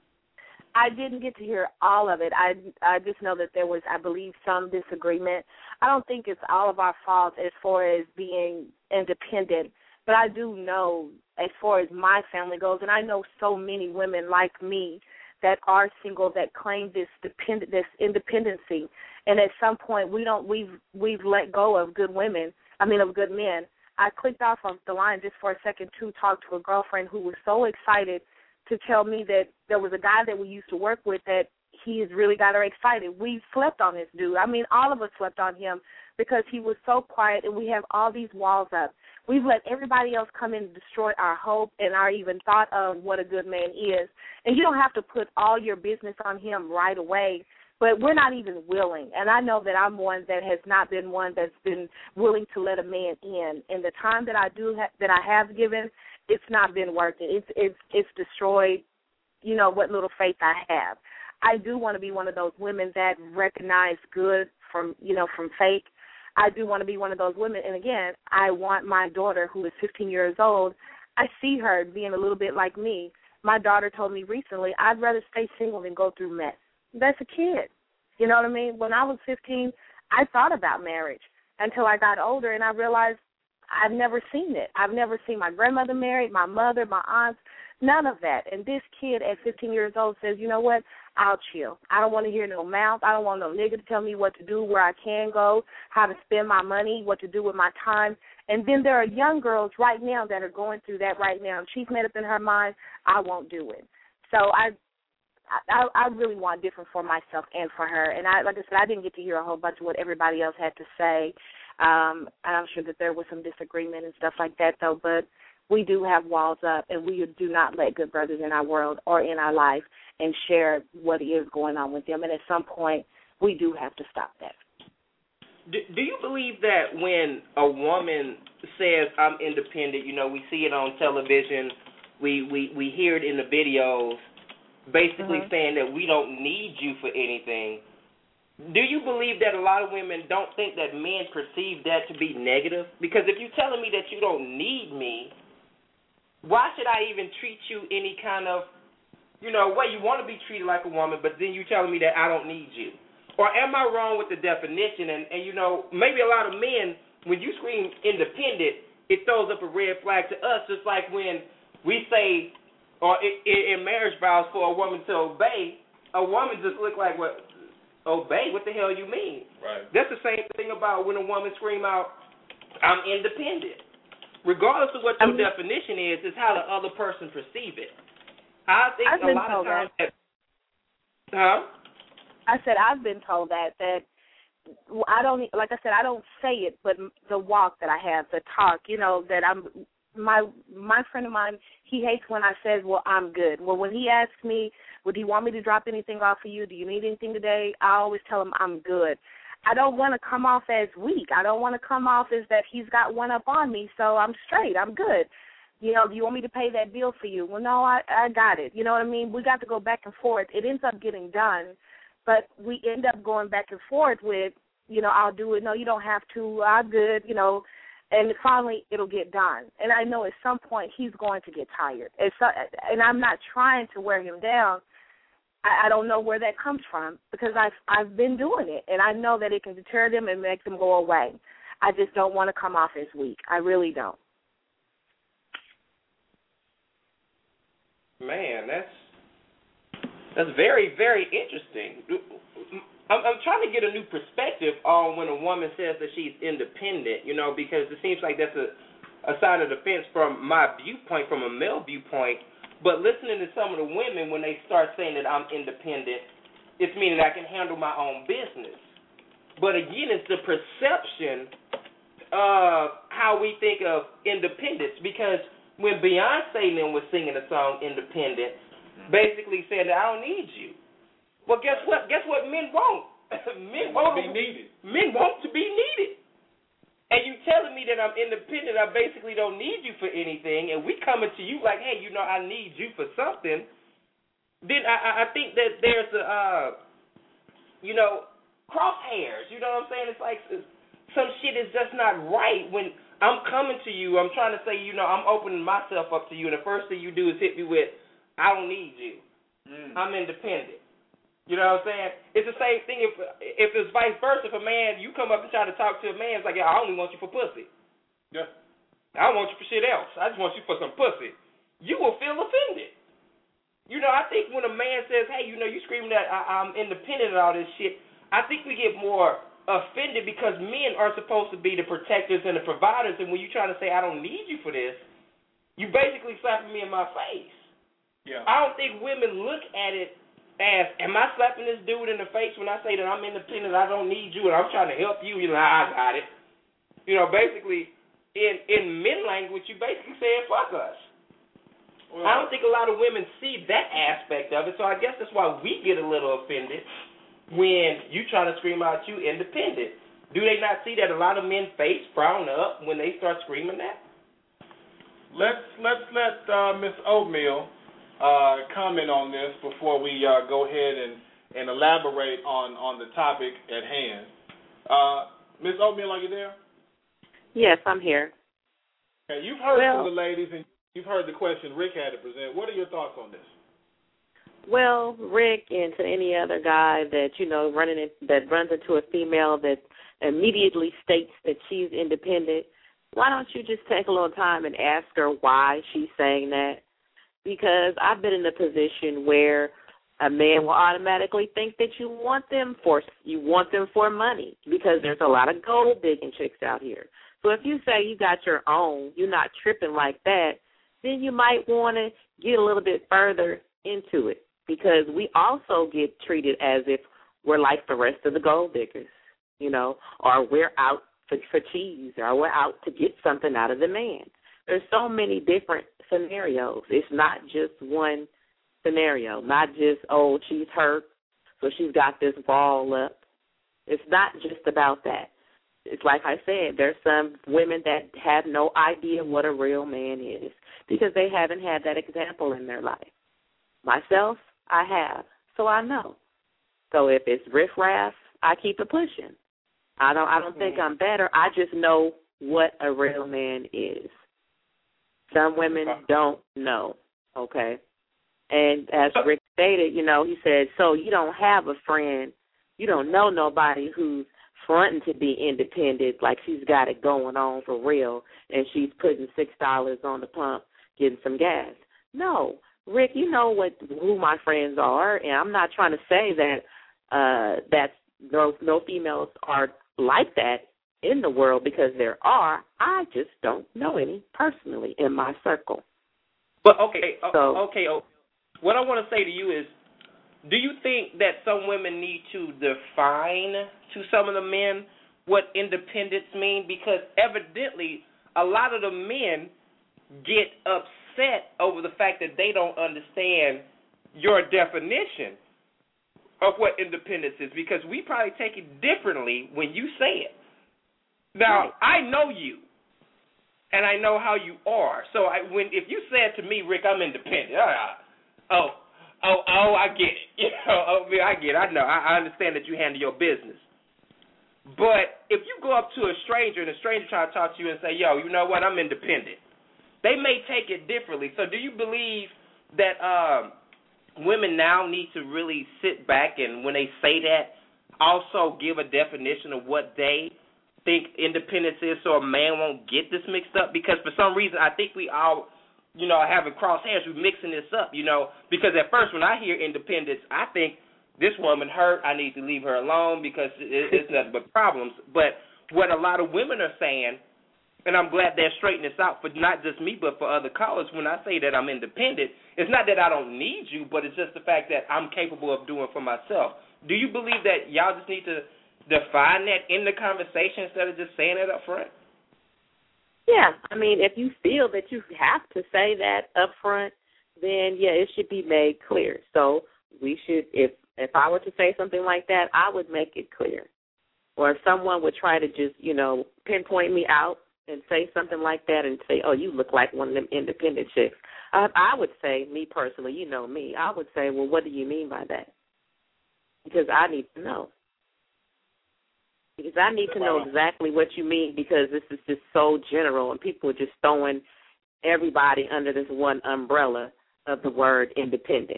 I didn't get to hear all of it. I, I just know that there was, I believe, some disagreement. I don't think it's all of our fault as far as being independent, but I do know as far as my family goes, and I know so many women like me that are single that claim this depend this independency, and at some point we don't we've we've let go of good women. I mean of good men. I clicked off of the line just for a second to talk to a girlfriend who was so excited to tell me that there was a guy that we used to work with that he has really got her excited. We slept on this dude. I mean, all of us slept on him because he was so quiet, and we have all these walls up. We've let everybody else come in and destroy our hope and our even thought of what a good man is. And you don't have to put all your business on him right away, but we're not even willing. And I know that I'm one that has not been one that's been willing to let a man in. And the time that I do ha- that I have given, it's not been worth it. It's it's it's destroyed, you know, what little faith I have. I do want to be one of those women that recognize good from, you know, from fake. I do want to be one of those women. And, again, I want my daughter, who is fifteen years old, I see her being a little bit like me. My daughter told me recently, I'd rather stay single than go through mess. That's a kid. You know what I mean? When I was fifteen, I thought about marriage until I got older, and I realized I've never seen it. I've never seen my grandmother married, my mother, my aunts, none of that. And this kid at fifteen years old says, you know what? I'll chill. I don't want to hear no mouth. I don't want no nigga to tell me what to do, where I can go, how to spend my money, what to do with my time. And then there are young girls right now that are going through that right now. And she's made up in her mind, I won't do it. So I, I, I really want different for myself and for her. And I, like I said, I didn't get to hear a whole bunch of what everybody else had to say. Um, and I'm sure that there was some disagreement and stuff like that, though. But we do have walls up, and we do not let good brothers in our world or in our life and share what is going on with them. And at some point, we do have to stop that. Do, do you believe that when a woman says, I'm independent, you know, we see it on television, we, we, we hear it in the videos, basically mm-hmm. saying that we don't need you for anything. Do you believe that a lot of women don't think that men perceive that to be negative? Because if you're telling me that you don't need me, why should I even treat you any kind of, you know, way you want to be treated like a woman, but then you're telling me that I don't need you? Or am I wrong with the definition? And, and, you know, maybe a lot of men, when you scream independent, it throws up a red flag to us, just like when we say or in, in marriage vows for a woman to obey, a woman just look like what? Obey? What the hell you mean? Right. That's the same thing about when a woman scream out, I'm independent. Regardless of what your um, definition is, it's how the other person perceive it. I think I've a been lot told of times that. that, huh? I said I've been told that that I don't like I said I don't say it, but the walk that I have, the talk, you know, that I'm my my friend of mine, he hates when I says, well, I'm good. Well, when he asks me, well, do you want me to drop anything off for you? Do you need anything today? I always tell him I'm good. I don't want to come off as weak. I don't want to come off as that he's got one up on me, so I'm straight. I'm good. You know, do you want me to pay that bill for you? Well, no, I, I got it. You know what I mean? We got to go back and forth. It ends up getting done, but we end up going back and forth with, you know, I'll do it. No, you don't have to. I'm good, you know. And finally, it'll get done. And I know at some point he's going to get tired. And, so, and I'm not trying to wear him down. I, I don't know where that comes from because I've, I've been doing it. And I know that it can deter them and make them go away. I just don't want to come off as weak. I really don't. Man, that's that's very, very interesting. I'm, I'm trying to get a new perspective on when a woman says that she's independent, you know, because it seems like that's a, a sign of defense from my viewpoint, from a male viewpoint. But listening to some of the women, when they start saying that I'm independent, it's meaning I can handle my own business. But again, it's the perception of how we think of independence, because when Beyonce then was singing the song Independent, basically said that I don't need you. Well, guess what? Guess what men want? men want to be needed. Men want to be needed. And you telling me that I'm independent, I basically don't need you for anything, and we coming to you like, hey, you know, I need you for something. Then I, I think that there's a, uh, you know, crosshairs. You know what I'm saying? It's like some shit is just not right when I'm coming to you. I'm trying to say, you know, I'm opening myself up to you, and the first thing you do is hit me with, I don't need you. Mm. I'm independent. You know what I'm saying? It's the same thing if if it's vice versa. If a man, you come up and try to talk to a man, it's like, yeah, I only want you for pussy. Yeah. I don't want you for shit else. I just want you for some pussy. You will feel offended. You know, I think when a man says, hey, you know, you screaming that I, I'm independent and all this shit, I think we get more offended because men are supposed to be the protectors and the providers, and when you try to say, I don't need you for this, you basically slapping me in my face. Yeah. I don't think women look at it as, am I slapping this dude in the face when I say that I'm independent, I don't need you, and I'm trying to help you? You know, I got it. You know, basically, in in men language, you basically saying fuck us. Well, I don't think a lot of women see that aspect of it, so I guess that's why we get a little offended when you try to scream out you independent. Do they not see that a lot of men face frown up when they start screaming that? Let's let's let uh, Miss Oatmeal Uh, comment on this before we uh, go ahead and, and elaborate on, on the topic at hand. Uh, Miz Oatmeal, are you there? Yes, I'm here. Okay, you've heard well, from the ladies and you've heard the question Rick had to present. What are your thoughts on this? Well, Rick, and to any other guy that, you know, running in, that runs into a female that immediately states that she's independent, why don't you just take a little time and ask her why she's saying that? Because I've been in a position where a man will automatically think that you want them for you want them for money because there's a lot of gold digging chicks out here. So if you say you got your own, you're not tripping like that, then you might want to get a little bit further into it because we also get treated as if we're like the rest of the gold diggers, you know, or we're out for, for cheese or we're out to get something out of the man. There's so many different scenarios. It's not just one scenario, not just, oh, she's hurt, so she's got this ball up. It's not just about that. It's like I said, there's some women that have no idea what a real man is because they haven't had that example in their life. Myself, I have, so I know. So if it's riffraff, I keep it pushing. I don't I don't think I'm better. I just know what a real man is. Some women don't know, okay? And as Rick stated, you know, he said, so you don't have a friend, you don't know nobody who's fronting to be independent, like she's got it going on for real, and she's putting six dollars on the pump, getting some gas. No, Rick, you know what who my friends are, and I'm not trying to say that uh, that no, no females are like that in the world, because there are. I just don't know any personally in my circle. But okay, so, okay. What I want to say to you is, do you think that some women need to define to some of the men what independence mean? Because evidently, a lot of the men get upset over the fact that they don't understand your definition of what independence is, because we probably take it differently when you say it. Now, I know you, and I know how you are. So I, when if you said to me, Rick, I'm independent, oh, oh, oh, I get it. You know, oh, I get it. I know. I, I understand that you handle your business. But if you go up to a stranger and a stranger try to talk to you and say, yo, you know what, I'm independent, they may take it differently. So do you believe that um, women now need to really sit back and when they say that, also give a definition of what they think independence is, so a man won't get this mixed up? Because for some reason, I think we all, you know, having crosshairs, we're mixing this up, you know, because at first when I hear independence, I think this woman hurt, I need to leave her alone because it, it's nothing but problems. But what a lot of women are saying, and I'm glad they're straightening this out for not just me but for other callers, when I say that I'm independent, it's not that I don't need you, but it's just the fact that I'm capable of doing for myself. Do you believe that y'all just need to define that in the conversation instead of just saying it up front? Yeah, I mean, if you feel that you have to say that up front, then, yeah, it should be made clear. So we should, if if I were to say something like that, I would make it clear. Or if someone would try to just, you know, pinpoint me out and say something like that and say, oh, you look like one of them independent chicks, I, I would say, me personally, you know me, I would say, well, what do you mean by that? Because I need to know. Because I need to know exactly what you mean, because this is just so general and people are just throwing everybody under this one umbrella of the word independent.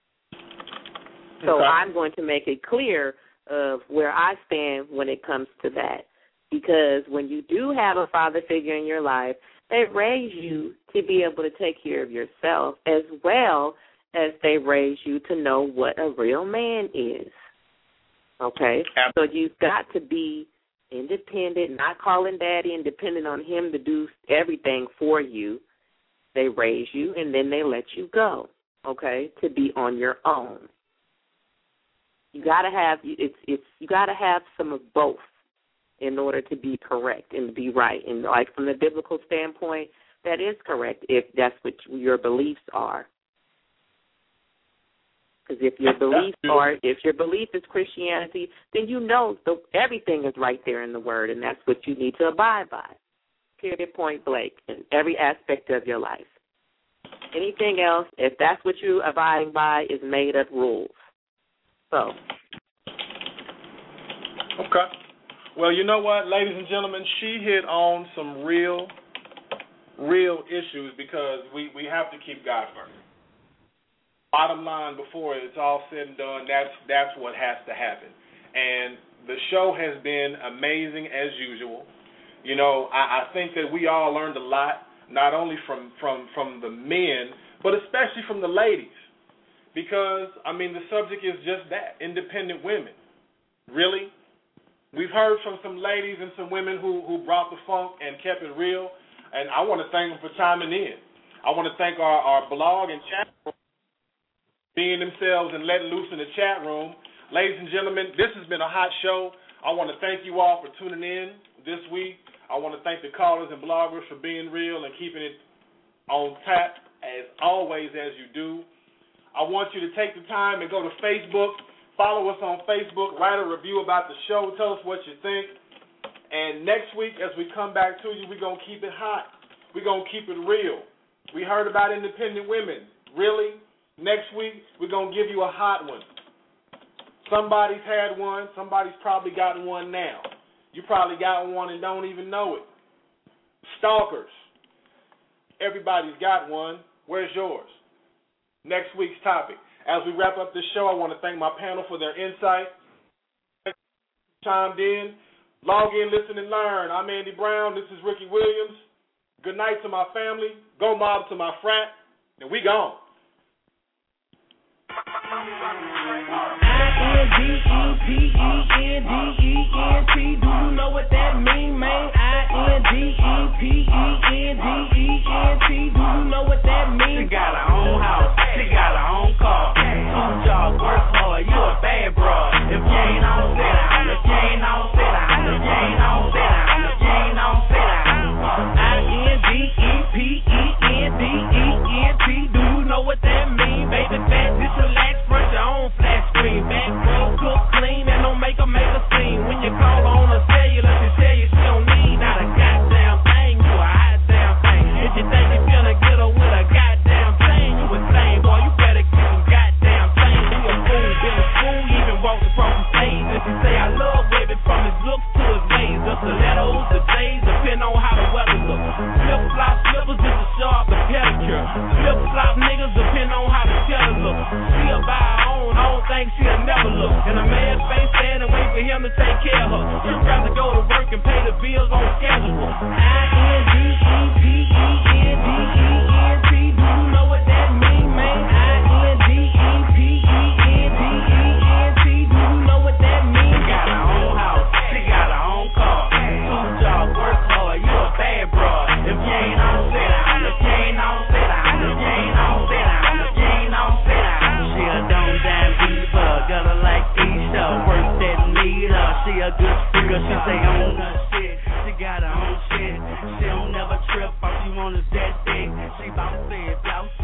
So okay. I'm going to make it clear of where I stand when it comes to that. Because when you do have a father figure in your life, they raise you to be able to take care of yourself as well as they raise you to know what a real man is. Okay? So you've got to be independent, not calling daddy and depending on him to do everything for you. They raise you and then they let you go, okay, to be on your own. You gotta have it's it's you gotta have some of both in order to be correct and to be right. And like from the biblical standpoint, that is correct if that's what your beliefs are. Because if your beliefs are, if your belief is Christianity, then you know the, everything is right there in the Word, and that's what you need to abide by. Period, point blank, in every aspect of your life. Anything else, if that's what you're abiding by, is made up rules. So. Okay. Well, you know what, ladies and gentlemen, she hit on some real, real issues because we, we have to keep God first. Bottom line, before it's all said and done, that's that's what has to happen. And the show has been amazing as usual. You know, I, I think that we all learned a lot, not only from, from, from the men, but especially from the ladies. Because, I mean, the subject is just that, independent women. Really? We've heard from some ladies and some women who, who brought the funk and kept it real, and I want to thank them for chiming in. I want to thank our, our blog and chat room being themselves and letting loose in the chat room. Ladies and gentlemen, this has been a hot show. I want to thank you all for tuning in this week. I want to thank the callers and bloggers for being real and keeping it on tap, as always, as you do. I want you to take the time and go to Facebook, follow us on Facebook, write a review about the show, tell us what you think. And next week, as we come back to you, we're going to keep it hot. We're going to keep it real. We heard about independent women. Really? Next week, we're going to give you a hot one. Somebody's had one. Somebody's probably gotten one now. You probably got one and don't even know it. Stalkers. Everybody's got one. Where's yours? Next week's topic. As we wrap up this show, I want to thank my panel for their insight. Chimed in. Log in, listen, and learn. I'm Andy Brown. This is Ricky Williams. Good night to my family. Go mob to my frat. And we gone. N D E P E N D E N T. Do you know what that mean, man? I N D E P E N D E N T. Do you know what that mean? She got her own house, she got her own car. Two jobs, work hard, you a bad broad. If you ain't on, sit down. If you ain't on, sit down. If you ain't on, sit down. If you ain't on, sit down. I N D E P E N D E N T. Do you know what that mean? Baby fat, just relax, front your own flat screen. Back row, cook clean, and don't make her make a scene. When you call on her cellular, she tell you she don't need not a goddamn thing. You a hot damn thing. If you think you finna get her with a goddamn thing, you insane, boy. You better get some goddamn thing. You a fool, been a fool, even walked across the stage. If you say I love baby, from his looks to his ways, the stilettos, the J's, depend on how the weather look. Flip flop slippers just to show off the pedicure. Flip flop niggas depend on how the cheddar look. She'll buy her own, I don't think she'll never look. And a man's face stand and wait for him to take care of her. She'd rather go to work and pay the bills on schedule. I N D E P E N D E N T. Do you know what that mean, man? I N D E P E N D E N T. Do you know what that mean? She got her own house, she got her own car. Two jobs, work hard, you a bad broad. If you ain't on, sit down. If you ain't on, sit down. If you ain't on, sit down. If you ain't on, sit down. She a dumb down diva, got her like Isha, work that need her. She a good speaker, she say on her shit. She got her own shit. She don't never trip, all she want is that dick. She bout to say it, bout